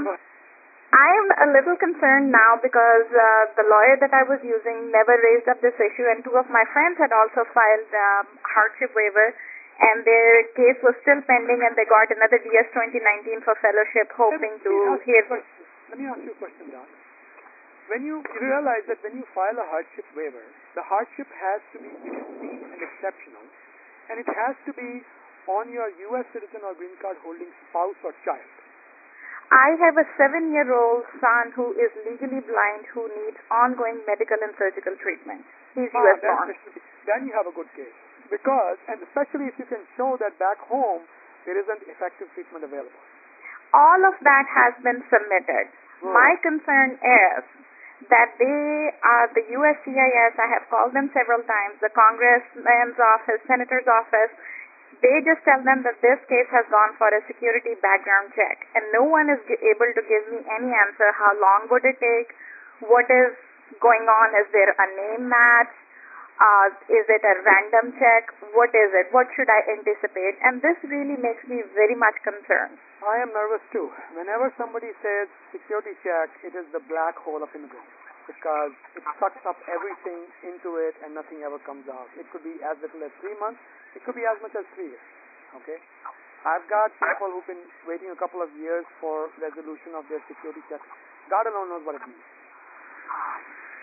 I am a little concerned now because the lawyer that I was using never raised up this issue, and 2 of my friends had also filed hardship waiver, and their case was still pending, and they got another DS 2019 for fellowship, hoping to hear. Let me ask you a question, Doc. When you realize that when you file a hardship waiver, the hardship has to be unique and exceptional, and it has to be on your U.S. citizen or green card holding spouse or child. I have a 7-year-old son who is legally blind who needs ongoing medical and surgical treatment. He's U.S. born. Then you have a good case. Because, and especially if you can show that back home there isn't effective treatment available. All of that has been submitted. My concern is that the USCIS, I have called them several times, the congressman's office, senator's office, they just tell them that this case has gone for a security background check, and no one is able to give me any answer. How long would it take? What is going on? Is there a name match? Is it a random check? What is it? What should I anticipate? And this really makes me very much concerned. I am nervous too. Whenever somebody says security check, it is the black hole of immigrants, because it sucks up everything into it and nothing ever comes out. It could be as little as 3 months. It could be as much as 3 years. Okay? I've got people who've been waiting a couple of years for resolution of their security check. God alone knows what it means.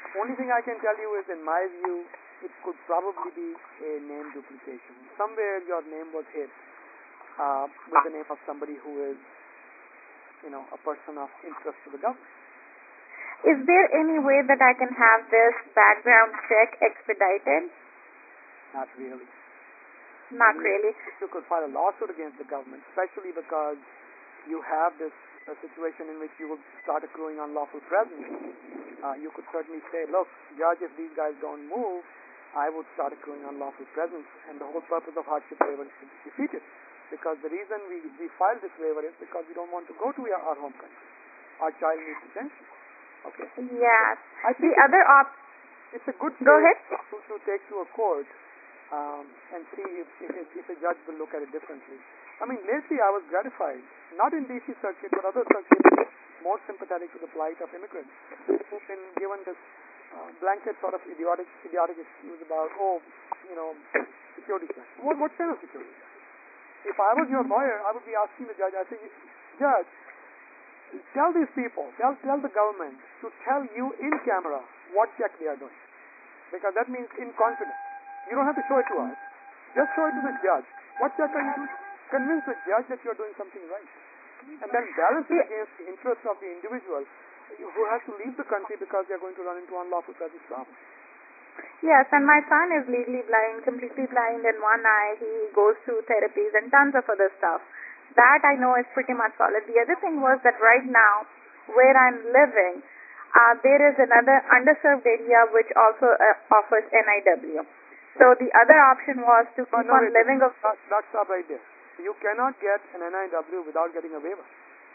Only thing I can tell you is, in my view, it could probably be a name duplication. Somewhere your name was hit with the name of somebody who is, a person of interest to the government. Is there any way that I can have this background check expedited? Not really. Not really. You could file a lawsuit against the government, especially because you have this situation in which you will start accruing unlawful presence. You could certainly say, look, judge, if these guys don't move, I would start accruing unlawful presence, and the whole purpose of hardship waiver is defeated. Because the reason we filed this waiver is because we don't want to go to our home country. Our child needs attention. Okay. Yes. I think the other it's a good Go ahead. to take to a court and see if a judge will look at it differently. I mean, lately I was gratified, not in DC circuit, but other circuits, more sympathetic to the plight of immigrants who've been given this blanket sort of idiotic excuse about, security check. What kind of security check? If I was your lawyer, I would be asking the judge, I say, Judge, tell these people, tell the government to tell you in camera what check they are doing. Because that means in confidence. You don't have to show it to us. Just show it to the judge. What check are you doing? Convince the judge that you are doing something right. And then balance it against the interests of the individual who has to leave the country because they are going to run into unlawful presence problems. Yes, and my son is legally blind, completely blind in one eye. He goes through therapies and tons of other stuff. That I know is pretty much solid. The other thing was that right now, where I'm living, there is another underserved area which also offers NIW. So the other option was to keep on living of... Stop right there. You cannot get an NIW without getting a waiver.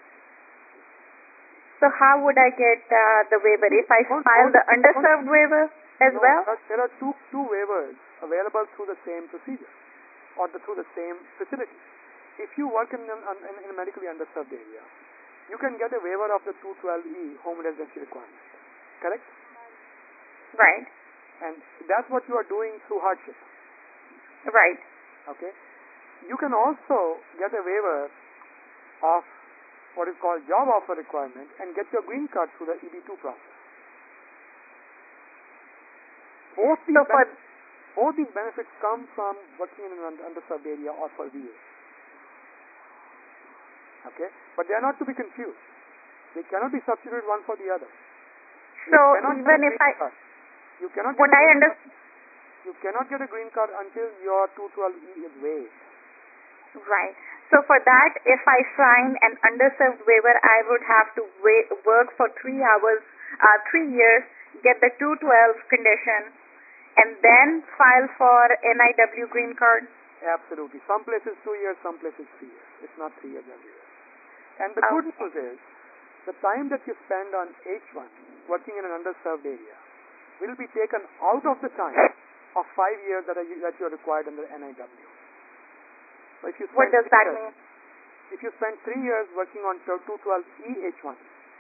So how would I get the waiver? If I file the underserved waiver as well? There are two waivers available through the same procedure or through the same facility. If you work in a medically underserved area, you can get a waiver of the 212E home residency requirement. Correct? Right. And that's what you are doing through hardship. Right. Okay. You can also get a waiver of what is called job offer requirement and get your green card through the EB2 process. Both these benefits come from working in an underserved area or for VA. Okay? But they are not to be confused. They cannot be substituted one for the other. So even if you cannot get a green card until your 212E is waived. Right. So for that, if I sign an underserved waiver, I would have to work for 3 years, get the 212 condition, and then file for NIW green card? Absolutely. Some places 2 years, some places 3 years. It's not 3 years everywhere. And the good news is, the time that you spend on H1 working in an underserved area will be taken out of the time of 5 years that you are required under NIW. So if you what does that mean? If you spend 3 years working on 212E H1,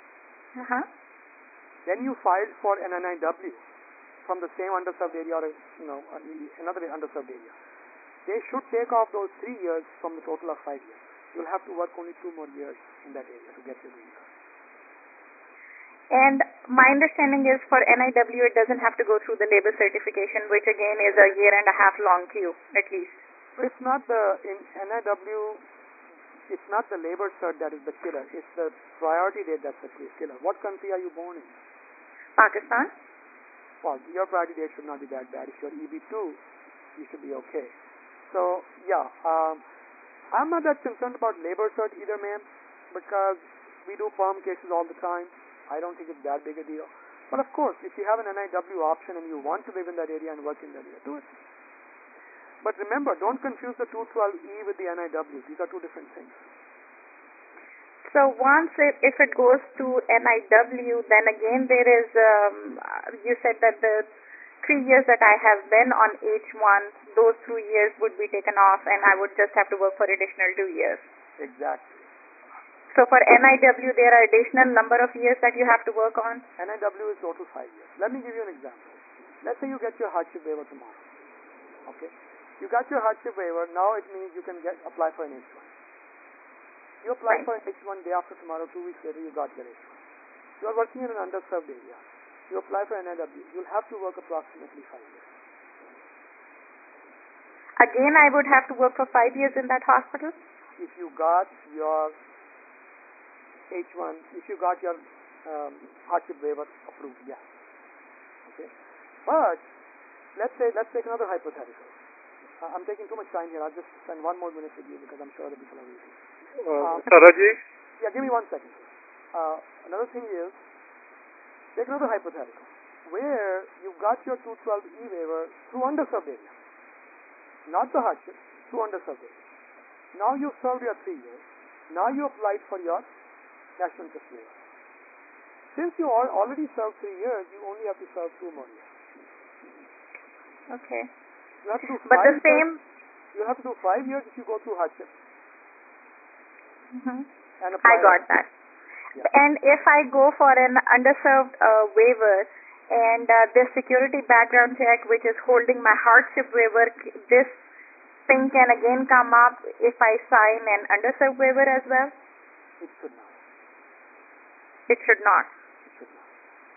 then you filed for an NIW from the same underserved area or another underserved area. They should take off those 3 years from the total of 5 years. You'll have to work only 2 more years in that area to get your green card. And my understanding is for NIW, it doesn't have to go through the labor certification, which again is a 1.5 year long queue, at least. It's not in NIW, it's not the labor cert that is the killer. It's the priority date that's the killer. What country are you born in? Pakistan. Well, your priority date should not be that bad. If you're EB2, you should be okay. So, yeah, I'm not that concerned about labor cert either, ma'am, because we do PERM cases all the time. I don't think it's that big a deal. But of course, if you have an NIW option and you want to live in that area and work in that area, do it. But remember, don't confuse the 212E with the NIW. These are two different things. So once if it goes to NIW, then again there is, you said that the 3 years that I have been on H1, those 2 years would be taken off and I would just have to work for additional 2 years. Exactly. So for NIW, there are additional number of years that you have to work on? NIW is total 5 years. Let me give you an example. Let's say you get your hardship waiver tomorrow. Okay? You got your hardship waiver. Now it means you can apply for an H1. You apply for an H1 day after tomorrow, 2 weeks later, you got your H1. You are working in an underserved area. you apply for NIW, you'll have to work approximately 5 years. Again, I would have to work for 5 years in that hospital? If you got your H1, if you got your hardship waiver approved, yes. Okay. But let's take another hypothetical. I'm taking too much time here. I'll just spend 1 more minute with you because I'm sure other people are waiting. Mr. Rajiv? Yeah, give me 1 second. Another thing is, take another hypothetical where you got your 212E waiver through underserved area. Not the hardship, through underserved area. Now you've served your 3 years. Now you applied for your national interest waiver. Since you already served 3 years, you only have to serve 2 more years. Okay. You have to do But 5 the same... years. You have to do 5 years if you go through hardship. Mm-hmm. And apply I got that. Yeah. And if I go for an underserved waiver and this security background check which is holding my hardship waiver, this thing can again come up if I sign an underserved waiver as well? It should not. It should not. It should not.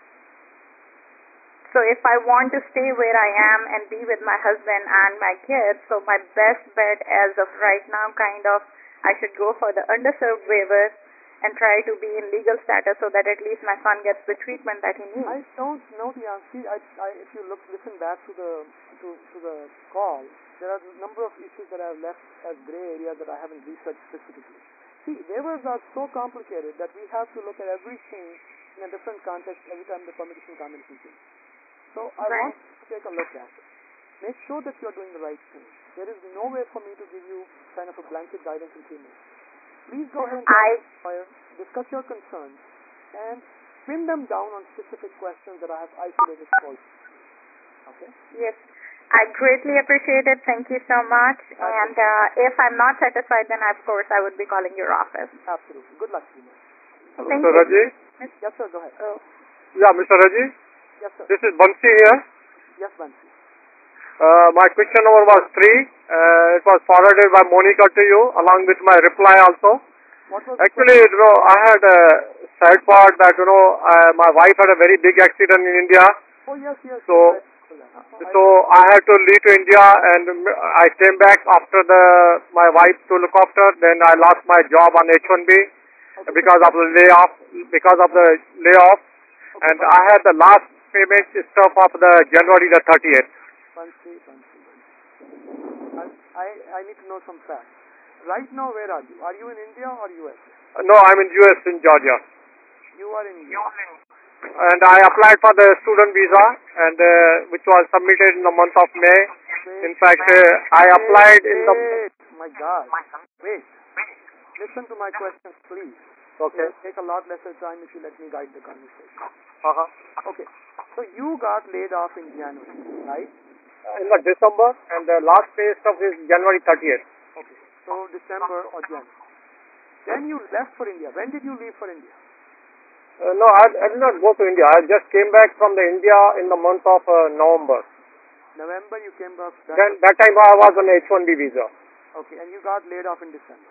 So if I want to stay where I am and be with my husband and my kids, so my best bet as of right now I should go for the underserved waiver and try to be in legal status so that at least my son gets the treatment that he needs. I don't know the answer. If you listen back to the call, there are a number of issues that I have left as gray areas that I haven't researched specifically. See, waivers are so complicated that we have to look at everything in a different context every time the permission combination changes. So I want to take a look at it. Make sure that you are doing the right thing. There is no way for me to give you kind of a blanket guidance in 3 minutes. Please go ahead and discuss your concerns and pin them down on specific questions that I have isolated for you. Okay? Yes. I greatly appreciate it. Thank you so much. And if I'm not satisfied, then of course I would be calling your office. Absolutely. Good luck to you. Thank Mr. you. Rajiv? Yes, sir. Go ahead. Yeah, Mr. Rajiv? Yes, sir. This is Bansi here. Yes, Bansi. My question number was 3. It was forwarded by Monica to you along with my reply also. What was Actually, I had a side part that, my wife had a very big accident in India. Oh, yes. So I had to leave to India and I came back after my wife to look after. Then I lost my job on H1B because of the layoff. And I had the last payment stuff of the January the 30th. Bansi. I need to know some facts. Right now, where are you? Are you in India or US? No, I'm in US in Georgia. You are in US. And I applied for the student visa, and which was submitted in the month of May. In fact, I applied in the... My God. Wait. Listen to my questions, please. Okay. It'll take a lot lesser time if you let me guide the conversation. Uh-huh. Okay. So you got laid off in January, right? In the December, and the last pay stuff is January 30th. Okay. So December or January. Then you left for India. When did you leave for India? No, I did not go to India. I just came back from the India in the month of November. November you came back. Then that time I was on H1B visa. Okay, and you got laid off in December.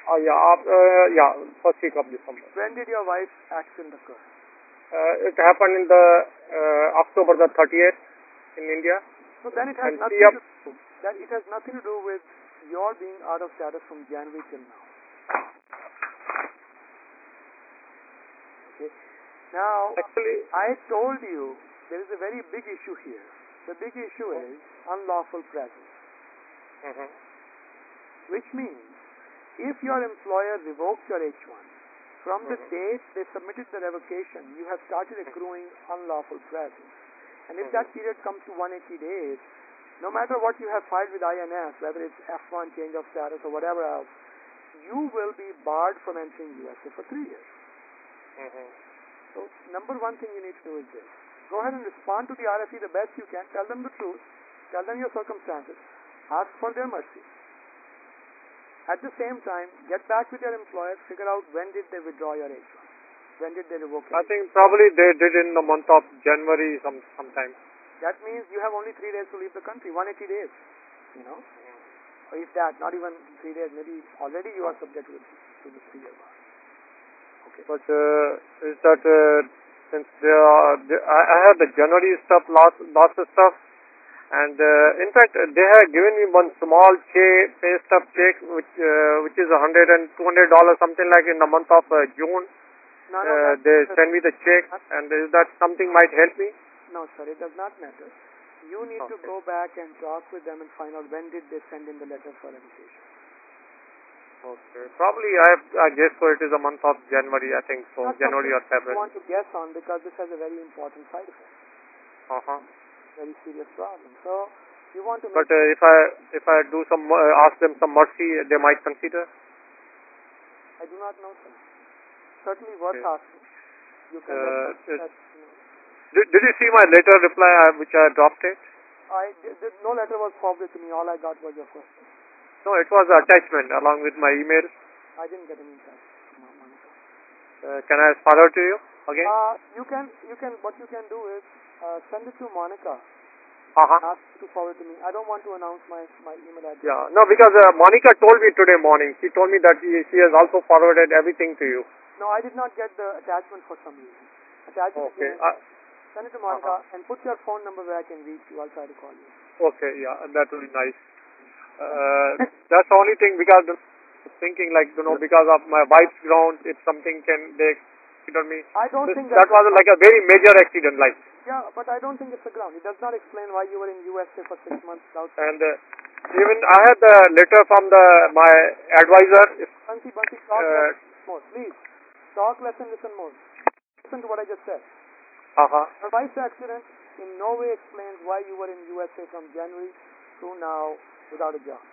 First week of December. When did your wife's accident occur? It happened in the October the 30th in India. So then it has nothing to do with your being out of status from January till now. Okay. Now, actually, I told you there is a very big issue here. The big issue is unlawful presence. Which means, if your employer revoked your H1, from the date they submitted the revocation, you have started accruing unlawful presence. And if that period comes to 180 days, no matter what you have filed with INS, whether it's F1, change of status, or whatever else, you will be barred from entering USA for 3 years. So, number one thing you need to do is this. Go ahead and respond to the RFE the best you can. Tell them the truth. Tell them your circumstances. Ask for their mercy. At the same time, get back with your employer. Figure out when did they withdraw your H1. When did they revoke it? I think probably they did in the month of January sometime. That means you have only 3 days to leave the country. 180 days. Or if that, not even 3 days. Maybe already you are subject to the 3 year bar. Okay. But is that since I had the January stuff, lots of stuff, and in fact they have given me one small pay stub check which is $100 and $200 something like in the month of June. They send me the check, and is that something might help me? No, sir, it does not matter. You need to go back and talk with them and find out when did they send in the letter for registration. Okay. Probably I guess so. It is a month of January, I think so. Not January or February. I want to guess on because this has a very important side effect. Very serious problem. So you want to. But if I do some ask them some mercy, they might consider. I do not know, sir. Certainly worth asking. You can. Did you see my letter reply which I dropped it? No letter was forwarded to me. All I got was your question. No, it was an attachment along with my email. I didn't get any text. Can I forward to you again? You can. What you can do is send it to Monica. Ask to forward to me. I don't want to announce my email address. Yeah, no, because Monica told me today morning. She told me that she has also forwarded everything to you. No, I did not get the attachment for some reason. Attachment okay. again. Send it to Monica and put your phone number where I can reach you. I'll try to call you. Okay, yeah, that will be nice. That's the only thing because thinking like, because of my wife's ground, if something they consider me. I don't think that was like a very major accident, like. Yeah, but I don't think it's a ground. It does not explain why you were in USA for 6 months without. And even I had the letter from my advisor. Bansi, talk less more, please. Talk less and listen more. Listen to what I just said. The wife's accident in no way explains why you were in USA from January to now without a job.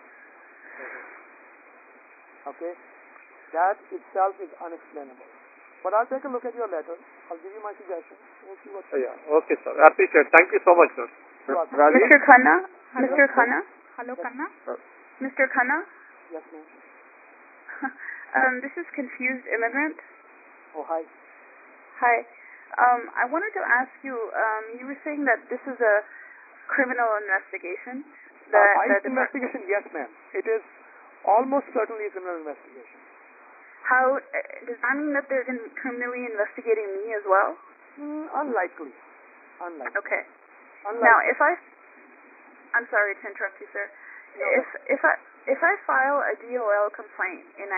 Okay? That itself is unexplainable. But I'll take a look at your letter. I'll give you my suggestions. We'll see what. Okay, sir. I appreciate it. Thank you so much, sir. Mr. Khanna? Mr. Khanna? Hello, Khanna? Mr. Khanna? Yes, ma'am. This is Confused Immigrant. Oh, hi. Hi. I wanted to ask you, you were saying that this is a criminal investigation. Investigation, yes, ma'am. It is almost certainly a criminal investigation. How does that mean that they're criminally investigating me as well? Unlikely. Okay. Unlikely. Now, I'm sorry to interrupt you, sir. No. If I file a DOL complaint and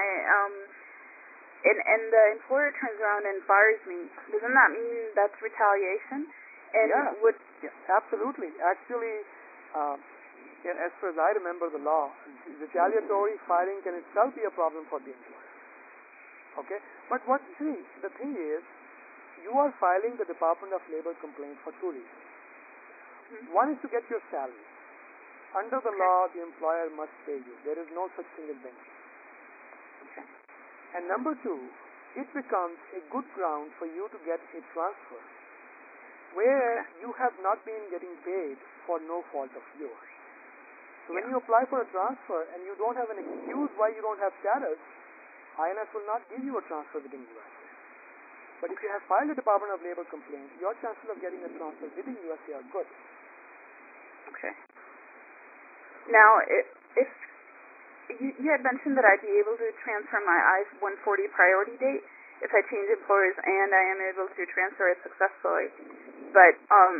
and the employer turns around and fires me, doesn't that mean that's retaliation? And yes, absolutely. Actually, as far as I remember the law, retaliatory firing can itself be a problem for the employer. Okay? But the thing is, you are filing the Department of Labor complaint for 2 reasons. One is to get your salary. Under the law, the employer must pay you. There is no such thing as benefit. Okay. And number 2, it becomes a good ground for you to get a transfer where you have not been getting paid for no fault of yours. So when you apply for a transfer and you don't have an excuse why you don't have status, INS will not give you a transfer within USA. But if you have filed a Department of Labor complaint, your chances of getting a transfer within USA are good. Okay. Now, if you had mentioned that I'd be able to transfer my I-140 priority date if I change employers, and I am able to transfer it successfully. But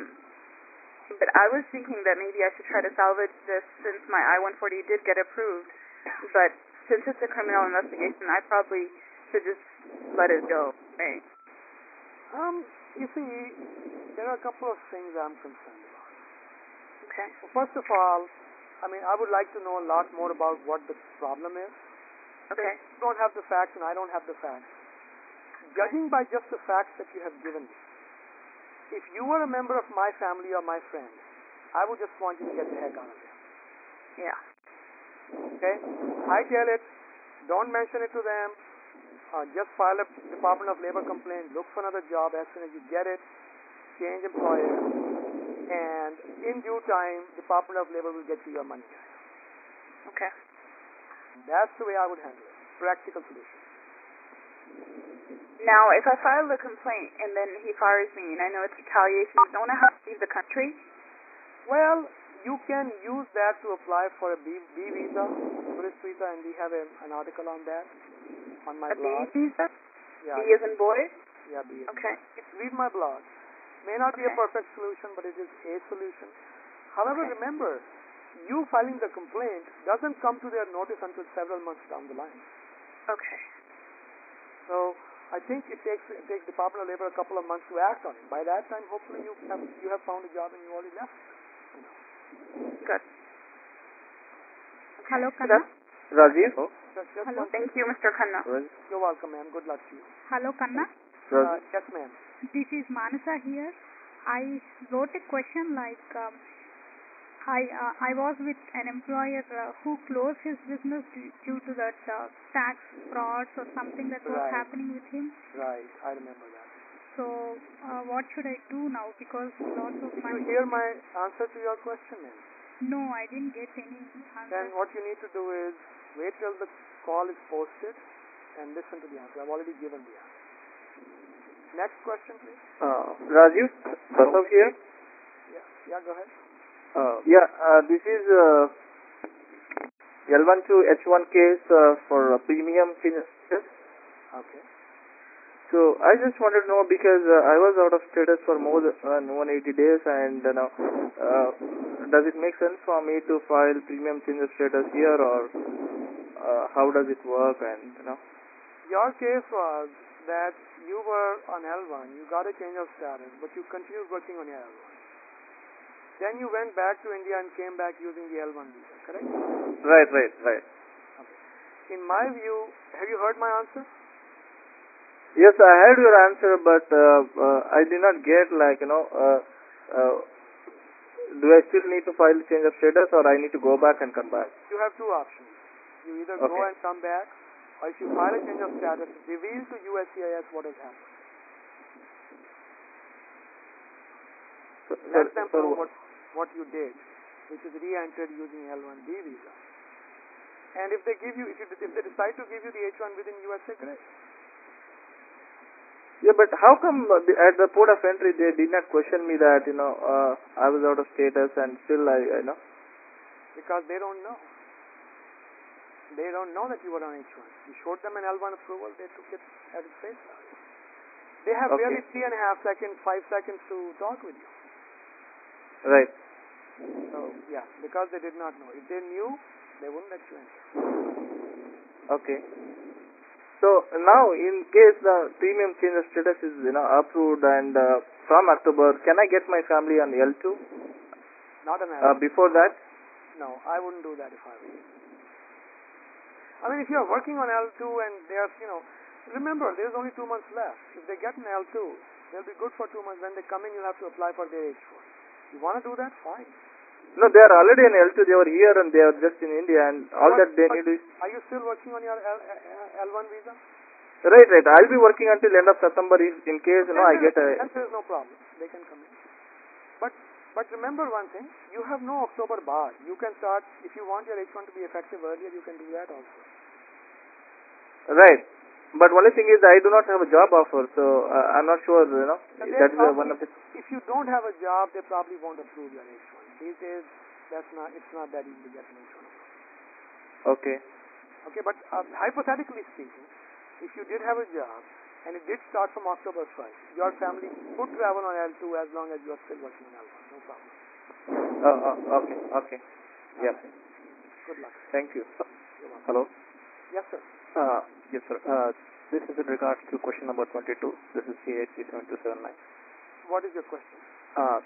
I was thinking that maybe I should try to salvage this since my I-140 did get approved. But since it's a criminal investigation, I probably should just let it go. Right? You see, there are a couple of things I'm concerned about. Okay. Well, first of all, I would like to know a lot more about what the problem is. Okay. You don't have the facts and I don't have the facts. Judging by just the facts that you have given me, if you were a member of my family or my friends, I would just want you to get the heck out of here. Yeah. Okay? I tell it, don't mention it to them. Just file a Department of Labor complaint, look for another job as soon as you get it, change employer, and in due time, Department of Labor will get you your money back. Okay. That's the way I would handle it. Practical solution. Now, if I file the complaint and then he fires me and I know it's retaliation, don't I have to leave the country? Well, you can use that to apply for a B visa, tourist visa, and we have an article on that on my blog. A B visa? Yeah. B as in boy? Yeah, BA visa. Okay. Read my blog. May not be a Okay. perfect solution, but it is a solution. However, Okay. remember, you filing the complaint doesn't come to their notice until several months down the line. Okay. So I think it takes Department of Labor a couple of months to act on it. By that time, hopefully you have found a job and you already left. Good. Hello, Kanna. Rajiv? Just Hello. one- Thank you, Mr. Khanna. You're welcome, ma'am. Good luck to you. Hello, Kanna. Yes, ma'am. This is Manasa here. I wrote a question like I was with an employer who closed his business due to that tax frauds or something that was Right. happening with him. Right, I remember that. So what should I do now? Because lots of Did my you hear my answer to your question, ma'am? no, I didn't get any answer. Then what you need to do is wait till the call is posted and listen to the answer. I've already given the answer. Next question, please. Rajiv, Basav here. Yeah, go ahead. This is L1 to H1 case for premium changes. Okay. So I just wanted to know because I was out of status for more than 180 days, and does it make sense for me to file premium change of status here, or how does it work? And Your case was that you were on L1, you got a change of status, but you continued working on your L1. Then you went back to India and came back using the L1 visa, correct? Right. Okay. In my view, have you heard my answer? Yes, I heard your answer, but I did not get do I still need to file change of status, or I need to go back and come back? You have two options. You either go Okay. and come back, or if you file a change of status, reveal to USCIS what has happened. Let them know what you did, which is re-entered using L1B visa. And if they give you, if they decide to give you the H1 within USA, great. Yeah, but how come at the port of entry they did not question me that I was out of status and still I Because they don't know. They don't know that you were on H1. You showed them an L1 approval, they took it at its face value. They have Okay. barely 3.5 seconds, 5 seconds to talk with you. Right. So, yeah, because they did not know. If they knew, they wouldn't let you enter. Okay. So now, in case the premium change of status is approved and from October, can I get my family on L2? Not an L1. Before that? No, I wouldn't do that if I were you. I mean, if you're working on L2 and there's, remember, there's only 2 months left. If they get an L2, they'll be good for 2 months. When they come in, you'll have to apply for their H4. You want to do that? Fine. No, they are already in L2. They were here and they are just in India, and all that they need is... Are you still working on your L1 visa? Right. I'll be working until end of September if, in case I get a... Then there's no problem. They can come in. But remember one thing. You have no October bar. You can start, if you want your H1 to be effective earlier, you can do that also. Right. But only thing is I do not have a job offer, so I'm not sure, that is one of the... If you don't have a job, they probably won't approve your H1. These days, it's not that easy to get an H1 approved. Okay. Okay, but hypothetically speaking, if you did have a job, and it did start from October 1st, your family could travel on L2 as long as you are still working on L1. No problem. Okay. Yep. Good luck. Thank you. You're welcome. Hello. Yes, sir. Yes, sir. This is in regards to question number 22. This is CHC7279. What is your question? I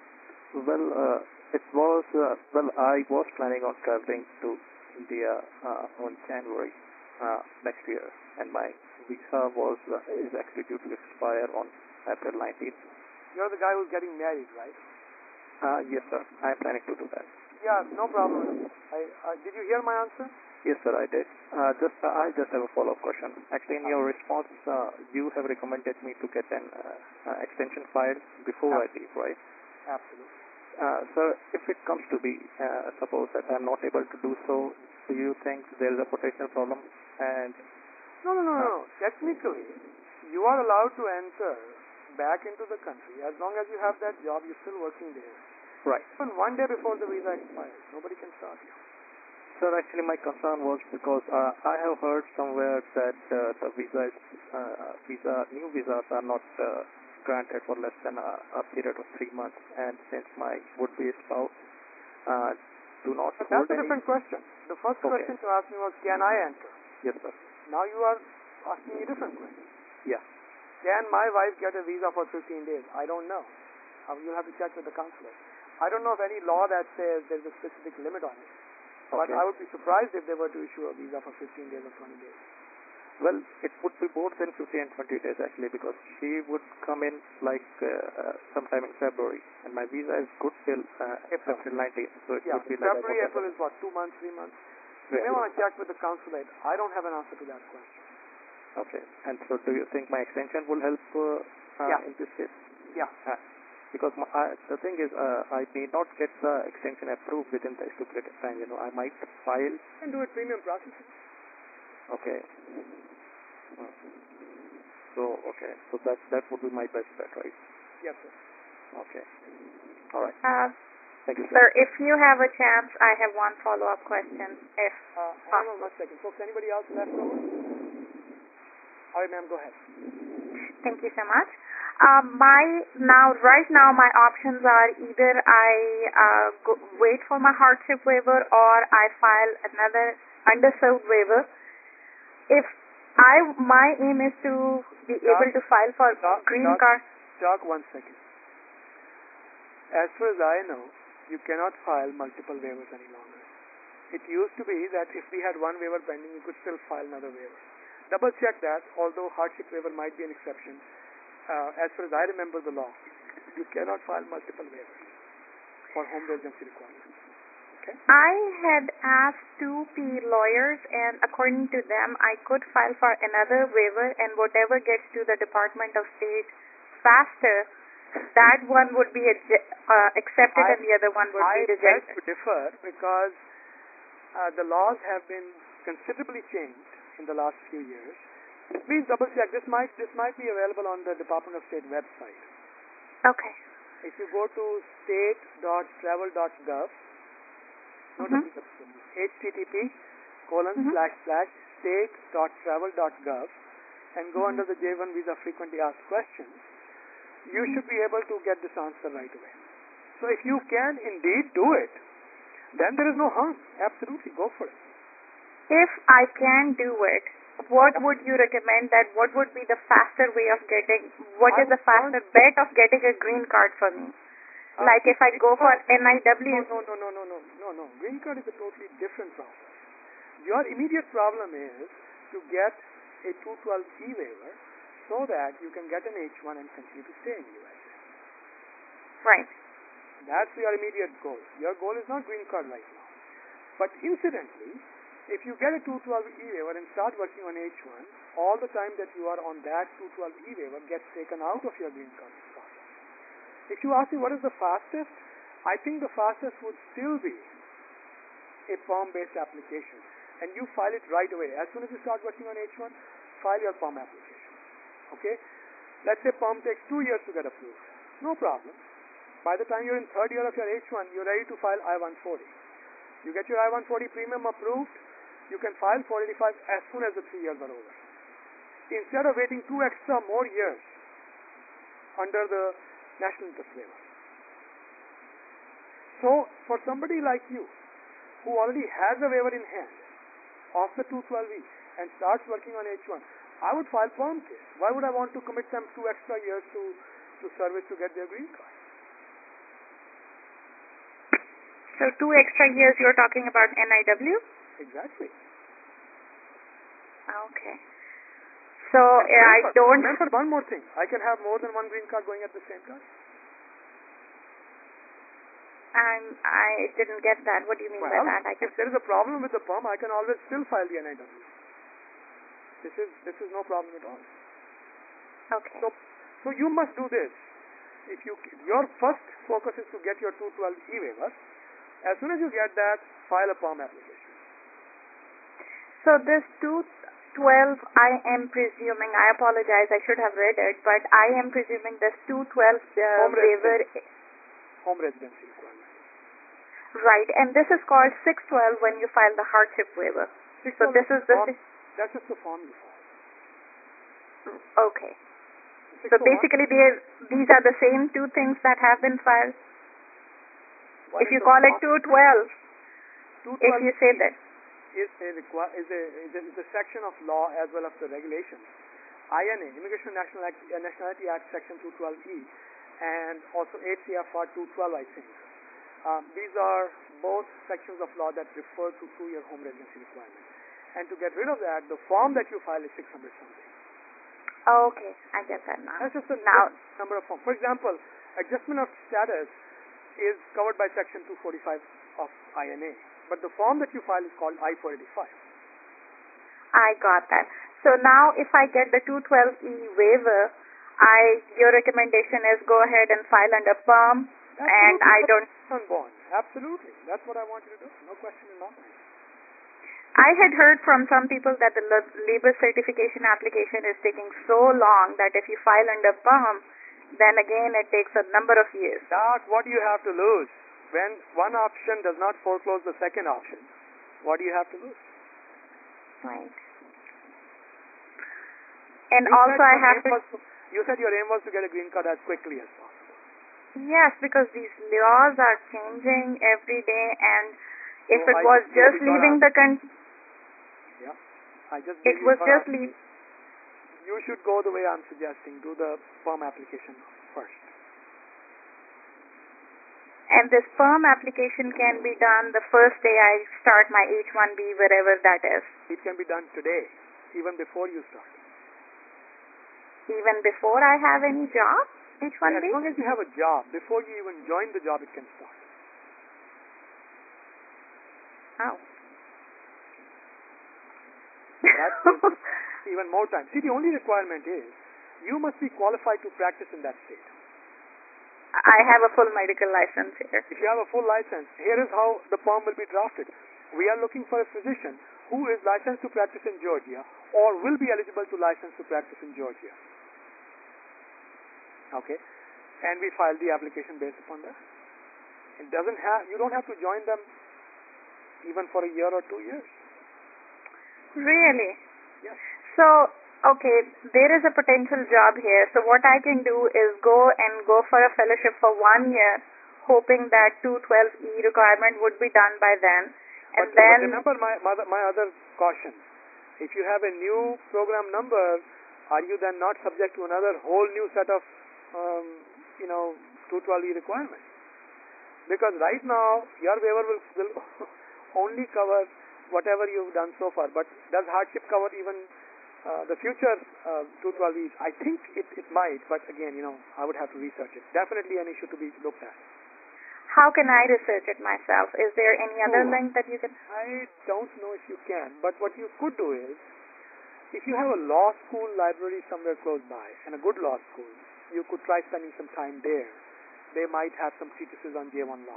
was planning on traveling to India on January next year, and my visa is actually due to expire on April 19th. You're the guy who's getting married, right? Yes, sir. I am planning to do that. Yeah, no problem. Did you hear my answer? Yes, sir, I did. I just have a follow-up question. Actually, in your response, you have recommended me to get an extension filed before I leave, right? Absolutely. Sir, if it comes to be, suppose that I'm not able to do so, do you think there is a potential problem? And No. Technically, you are allowed to enter back into the country as long as you have that job. You're still working there. right. Even 1 day before the visa expires, nobody can stop you. Sir, actually my concern was because I have heard somewhere that the new visas are not granted for less than a period of 3 months, and since my would-be spouse do not But hold that's a any... different question. The first Okay. question to ask me was, can I enter? Yes, sir. Now you are asking me a different question. Yeah. Can my wife get a visa for 15 days? I don't know. You'll have to check with the consulate. I don't know of any law that says there's a specific limit on it. But Okay. I would be surprised if they were to issue a visa for 15 days or 20 days. Well, it would be more than 50 and 20 days actually, because she would come in like sometime in February, and my visa is good till April 19th, so it Yeah, would be like February, April is what, 2 months, 3 months? You may want to check with the consulate. I don't have an answer to that question. Okay. And so, do you think my extension will help Yeah. in this case? Yeah. Because the thing is, I may not get the extension approved within the stipulated time. I might file. You can do it premium processing. Okay. So that would be my best bet, right? Yes, sir. Okay. All right. Thank you, Sir, if you have a chance, I have one follow-up question. If Hang on 1 second. Folks, anybody else left over? All right, ma'am, go ahead. Thank you so much. Right now, my options are either I wait for my hardship waiver or I file another underserved waiver. If my aim is to be able to file for green card. Doc, 1 second. As far as I know, you cannot file multiple waivers any longer. It used to be that if we had one waiver pending, you could still file another waiver. Double check that, although hardship waiver might be an exception. As far as I remember the law, you cannot file multiple waivers for home residency requirements. Okay? I had asked 2P lawyers, and according to them, I could file for another waiver, and whatever gets to the Department of State faster, that one would be accepted and the other one would be I rejected. beg to differ because the laws have been considerably changed in the last few years. Please double check. This might be available on the Department of State website. Okay. If you go to state.travel.gov, http://state.travel.gov, and go under the J1 visa frequently asked questions, you should be able to get this answer right away. So if you can indeed do it, then there is no harm. Absolutely, go for it. If I can do it, what would you recommend that what would be the faster way of getting, what is the faster bet of getting a green card for me? Like if I go for NIW. No. Green card is a totally different process. Your immediate problem is to get a 212E waiver so that you can get an H1 and continue to stay in the USA. Right. That's your immediate goal. Your goal is not green card right now. But incidentally, if you get a 212E waiver and start working on H1, all the time that you are on that 212E waiver gets taken out of your green card process. If you ask me what is the fastest, I think the fastest would still be a POM-based application. And you file it right away. As soon as you start working on H1, file your POM application. Okay? Let's say POM takes 2 years to get approved. No problem. By the time you're in third year of your H1, you're ready to file I-140. You get your I-140 premium approved, you can file 485 as soon as the 3 years are over. Instead of waiting 2 extra more years under the national interest waiver. So, for somebody like you, who already has a waiver in hand of the 212E and starts working on H1, I would file POM case. Why would I want to commit them 2 extra years to service to get their green card? So 2 extra years you're talking about NIW? Exactly. Okay. So I don't... Remember one more thing. I can have more than one green card going at the same time. I didn't get that. What do you mean by that? If there is a problem with the POM, I can always still file the NIW. This is no problem at all. Okay. So you must do this. Your first focus is to get your 212E waiver. As soon as you get that, file a POM application. So this 212, I am presuming, I apologize, I should have read it, but I am presuming this 212 waiver... Home residency requirement. Right, and this is called 612 when you file the hardship waiver. So this is the... That's just the form you file. Okay. So basically these are the same two things that have been filed. If you call it 212, if you say that is a section of law as well as the regulations. INA, Immigration Nationality Act Section 212E, and also 8 CFR 212, I think. These are both sections of law that refer to 2-year home residency requirement. And to get rid of that, the form that you file is 600 something. Okay, I get that now. That's just a now, number of forms. For example, adjustment of status is covered by Section 245 of INA, but the form that you file is called I-485. I got that. So now if I get the 212E waiver, your recommendation is go ahead and file under PERM, and I don't... On bond. Absolutely. That's what I want you to do. No question in my mind. I had heard from some people that the labor certification application is taking so long that if you file under PERM, then again it takes a number of years. Doc, what do you have to lose? When one option does not foreclose the second option, what do you have to lose? Right. And also I have to... You said your aim was to get a green card as quickly as possible. Yes, because these laws are changing every day, and if it was just leaving the country... Yeah. It was just leave... You should go the way I'm suggesting. Do the PERM application first. And this PERM application can be done the first day I start my H-1B, wherever that is. It can be done today, even before you start. Even before I have any job? H-1B? As long as you have a job, before you even join the job, it can start. Oh. That's even more time. See, the only requirement is you must be qualified to practice in that state. I have a full medical license here. If you have a full license, here is how the form will be drafted. We are looking for a physician who is licensed to practice in Georgia or will be eligible to license to practice in Georgia. Okay? And we file the application based upon that. It doesn't have, you don't have to join them even for a year or 2 years. Really? Yes. So, okay, there is a potential job here. So what I can do is go for a fellowship for 1 year, hoping that 212E requirement would be done by then. And but remember my other caution. If you have a new program number, are you then not subject to another whole new set of 212E requirements? Because right now, your waiver will only cover whatever you've done so far. But does hardship cover even the future 212Es? I think it might, but again, I would have to research it. Definitely an issue to be looked at. How can I research it myself? Is there any other link that you can... I don't know if you can, but what you could do is, if you have a law school library somewhere close by, and a good law school, you could try spending some time there. They might have some treatises on J1 law.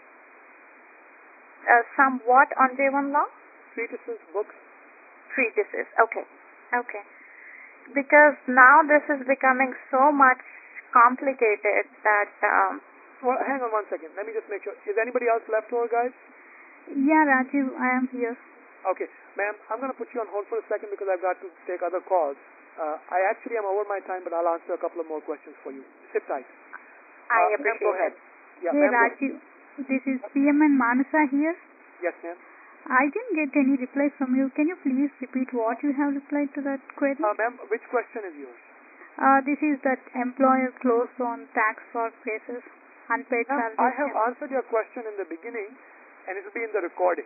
Somewhat on J1 law? Treatises, books. Treatises, okay. Okay. Because now this is becoming so much complicated that... Well, hang on 1 second. Let me just make sure. Is anybody else left over, guys? Yeah, Rajiv, I am here. Okay. Ma'am, I'm going to put you on hold for a second because I've got to take other calls. I actually am over my time, but I'll answer a couple of more questions for you. Sit tight. I appreciate go ahead. it. Yeah, hey, Rajiv, this is PMN Manasa here. Yes, ma'am. I didn't get any reply from you. Can you please repeat what you have replied to that query? Ma'am, which question is yours? This is that employer closed on tax fraud cases, unpaid salaries. I have answered your question in the beginning, and it will be in the recording.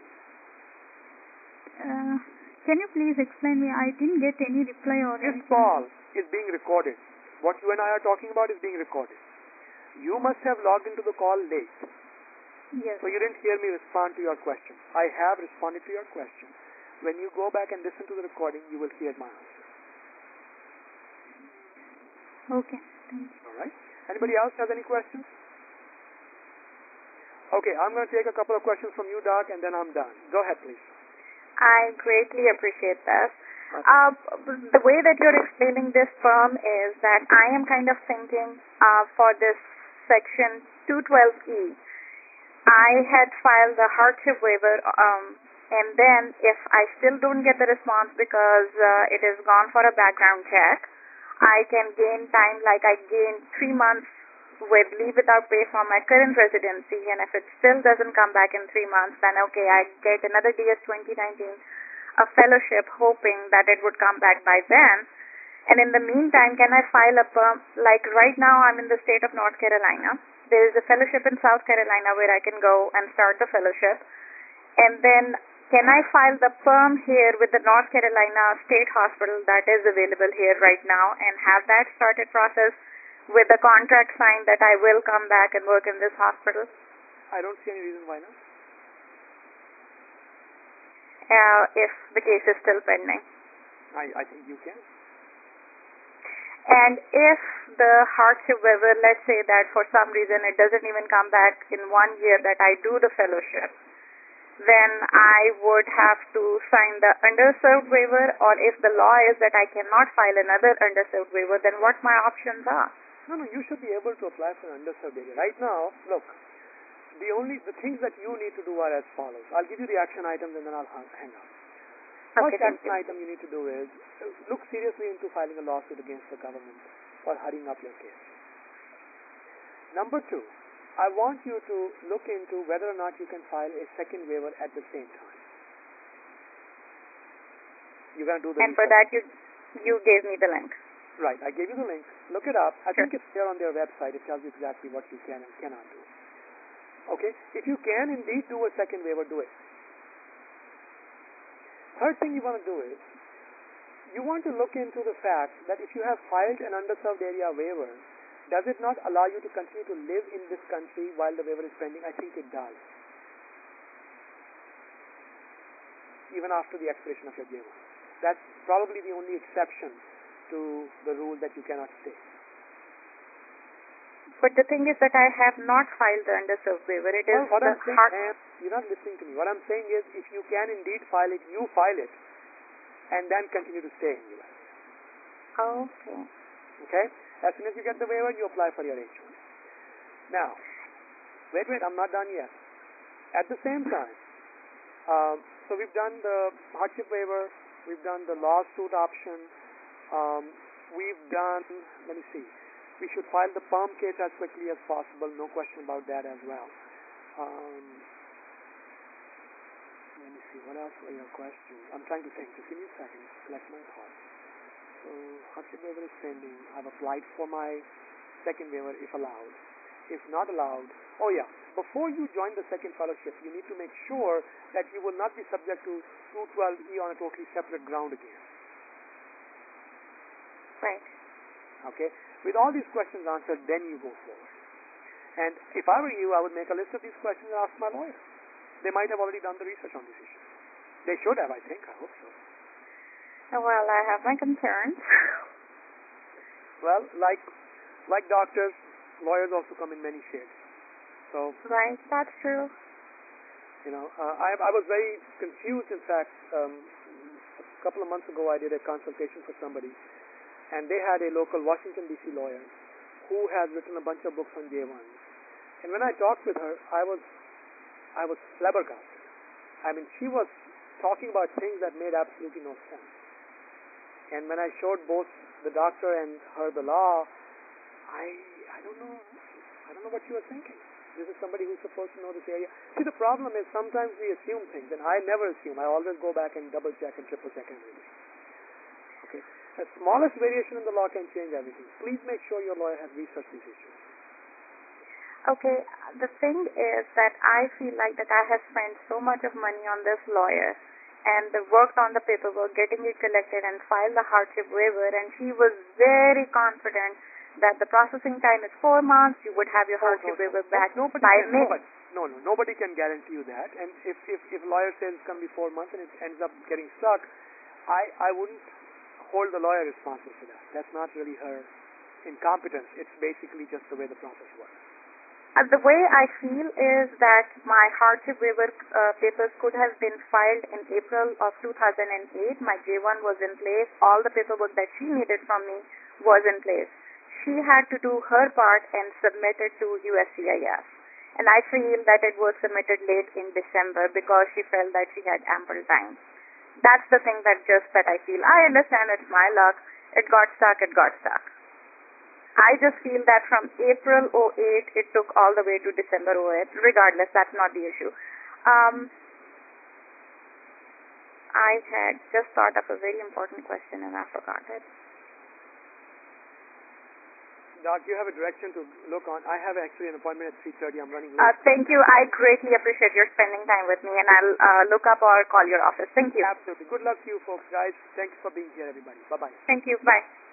Can you please explain me? I didn't get any reply or This anything. call is being recorded. What you and I are talking about is being recorded. You must have logged into the call late. Yes. So you didn't hear me respond to your question. I have responded to your question. When you go back and listen to the recording, you will hear my answer. Okay. Thank you. All right. Anybody else has any questions? Okay, I'm going to take a couple of questions from you, Doc, and then I'm done. Go ahead, please. I greatly appreciate this. The way that you're explaining this firm is that I am kind of thinking for this section 212E. I had filed the hardship waiver, and then if I still don't get the response because it is gone for a background check, I can gain time, like I gained 3 months with leave without pay for my current residency, and if it still doesn't come back in 3 months, then okay, I get another DS 2019, a fellowship, hoping that it would come back by then. And in the meantime, can I file a perm? Like right now, I'm in the state of North Carolina. There is a fellowship in South Carolina where I can go and start the fellowship. And then can I file the perm here with the North Carolina State Hospital that is available here right now and have that started process with a contract signed that I will come back and work in this hospital? I don't see any reason why not. If the case is still pending. I think you can. And if the hardship waiver, let's say that for some reason it doesn't even come back in 1 year that I do the fellowship, then I would have to sign the underserved waiver, or if the law is that I cannot file another underserved waiver, then what my options are? No, you should be able to apply for an underserved area. Right now, look, the things that you need to do are as follows. I'll give you the action items and then I'll hang up. Okay, First action item you need to do is look seriously into filing a lawsuit against the government for hurrying up your case. Number 2, I want you to look into whether or not you can file a second waiver at the same time. You're going to do the And for that, you gave me the link. Right, I gave you the link. Look it up. I Sure. think it's there on their website. It tells you exactly what you can and cannot do. Okay? If you can indeed do a second waiver, do it. Third thing you want to do is, you want to look into the fact that if you have filed an underserved area waiver, does it not allow you to continue to live in this country while the waiver is pending? I think it does. Even after the expiration of your J1. That's probably the only exception to the rule that you cannot stay. But the thing is that I have not filed the underserved waiver. It is Well, what the I'm saying, hard... you're not listening to me. What I'm saying is, if you can indeed file it, you file it, and then continue to stay in U.S. Okay. Okay? As soon as you get the waiver, you apply for your H1. Now, wait, I'm not done yet. At the same time, so we've done the hardship waiver, we've done the lawsuit option, we've done, let me see, we should file the perm case as quickly as possible, no question about that as well. Let me see, what else were your questions? I'm trying to think, just give me a second, collect my thoughts. So, hardship waiver is pending. I've applied for my second waiver if allowed. If not allowed, oh yeah, before you join the second fellowship, you need to make sure that you will not be subject to 212E on a totally separate ground again. Right. Okay? With all these questions answered, then you go forward. And if I were you, I would make a list of these questions and ask my lawyer. They might have already done the research on this issue. They should have, I think. I hope so. Well, I have my concerns. Well, like doctors, lawyers also come in many shades. So, Right, that's true. I was very confused. In fact, a couple of months ago, I did a consultation for somebody, and they had a local Washington, D.C. lawyer who has written a bunch of books on J1. And when I talked with her, I was flabbergasted. I mean, she was talking about things that made absolutely no sense. And when I showed both the doctor and her the law, I don't know what she was thinking. This is somebody who's supposed to know this area. See, the problem is sometimes we assume things, and I never assume. I always go back and double check and triple check everything. Okay? The smallest variation in the law can change everything. Please make sure your lawyer has researched these issues. Okay, the thing is that I feel like that I have spent so much of money on this lawyer and worked on the paperwork, getting it collected and filed the hardship waiver, and she was very confident that the processing time is 4 months, you would have your hardship waiver back by May. Nobody can guarantee you that. And if a lawyer says it's going to be 4 months and it ends up getting stuck, I wouldn't hold the lawyer responsible for that. That's not really her incompetence. It's basically just the way the process works. The way I feel is that my hardship waiver papers could have been filed in April of 2008. My J1 was in place. All the paperwork that she needed from me was in place. She had to do her part and submit it to USCIS. And I feel that it was submitted late in December because she felt that she had ample time. That's the thing that I feel. I understand it's my luck. It got stuck. I just feel that from April 08, it took all the way to December 08. Regardless, that's not the issue. I had just thought of a very important question and I forgot it. Doc, you have a direction to look on. I have actually an appointment at 3:30. I'm running late. Thank you. I greatly appreciate your spending time with me, and I'll look up or call your office. Thank you. Absolutely. Good luck to you folks, guys. Thanks for being here, everybody. Bye-bye. Thank you. Bye.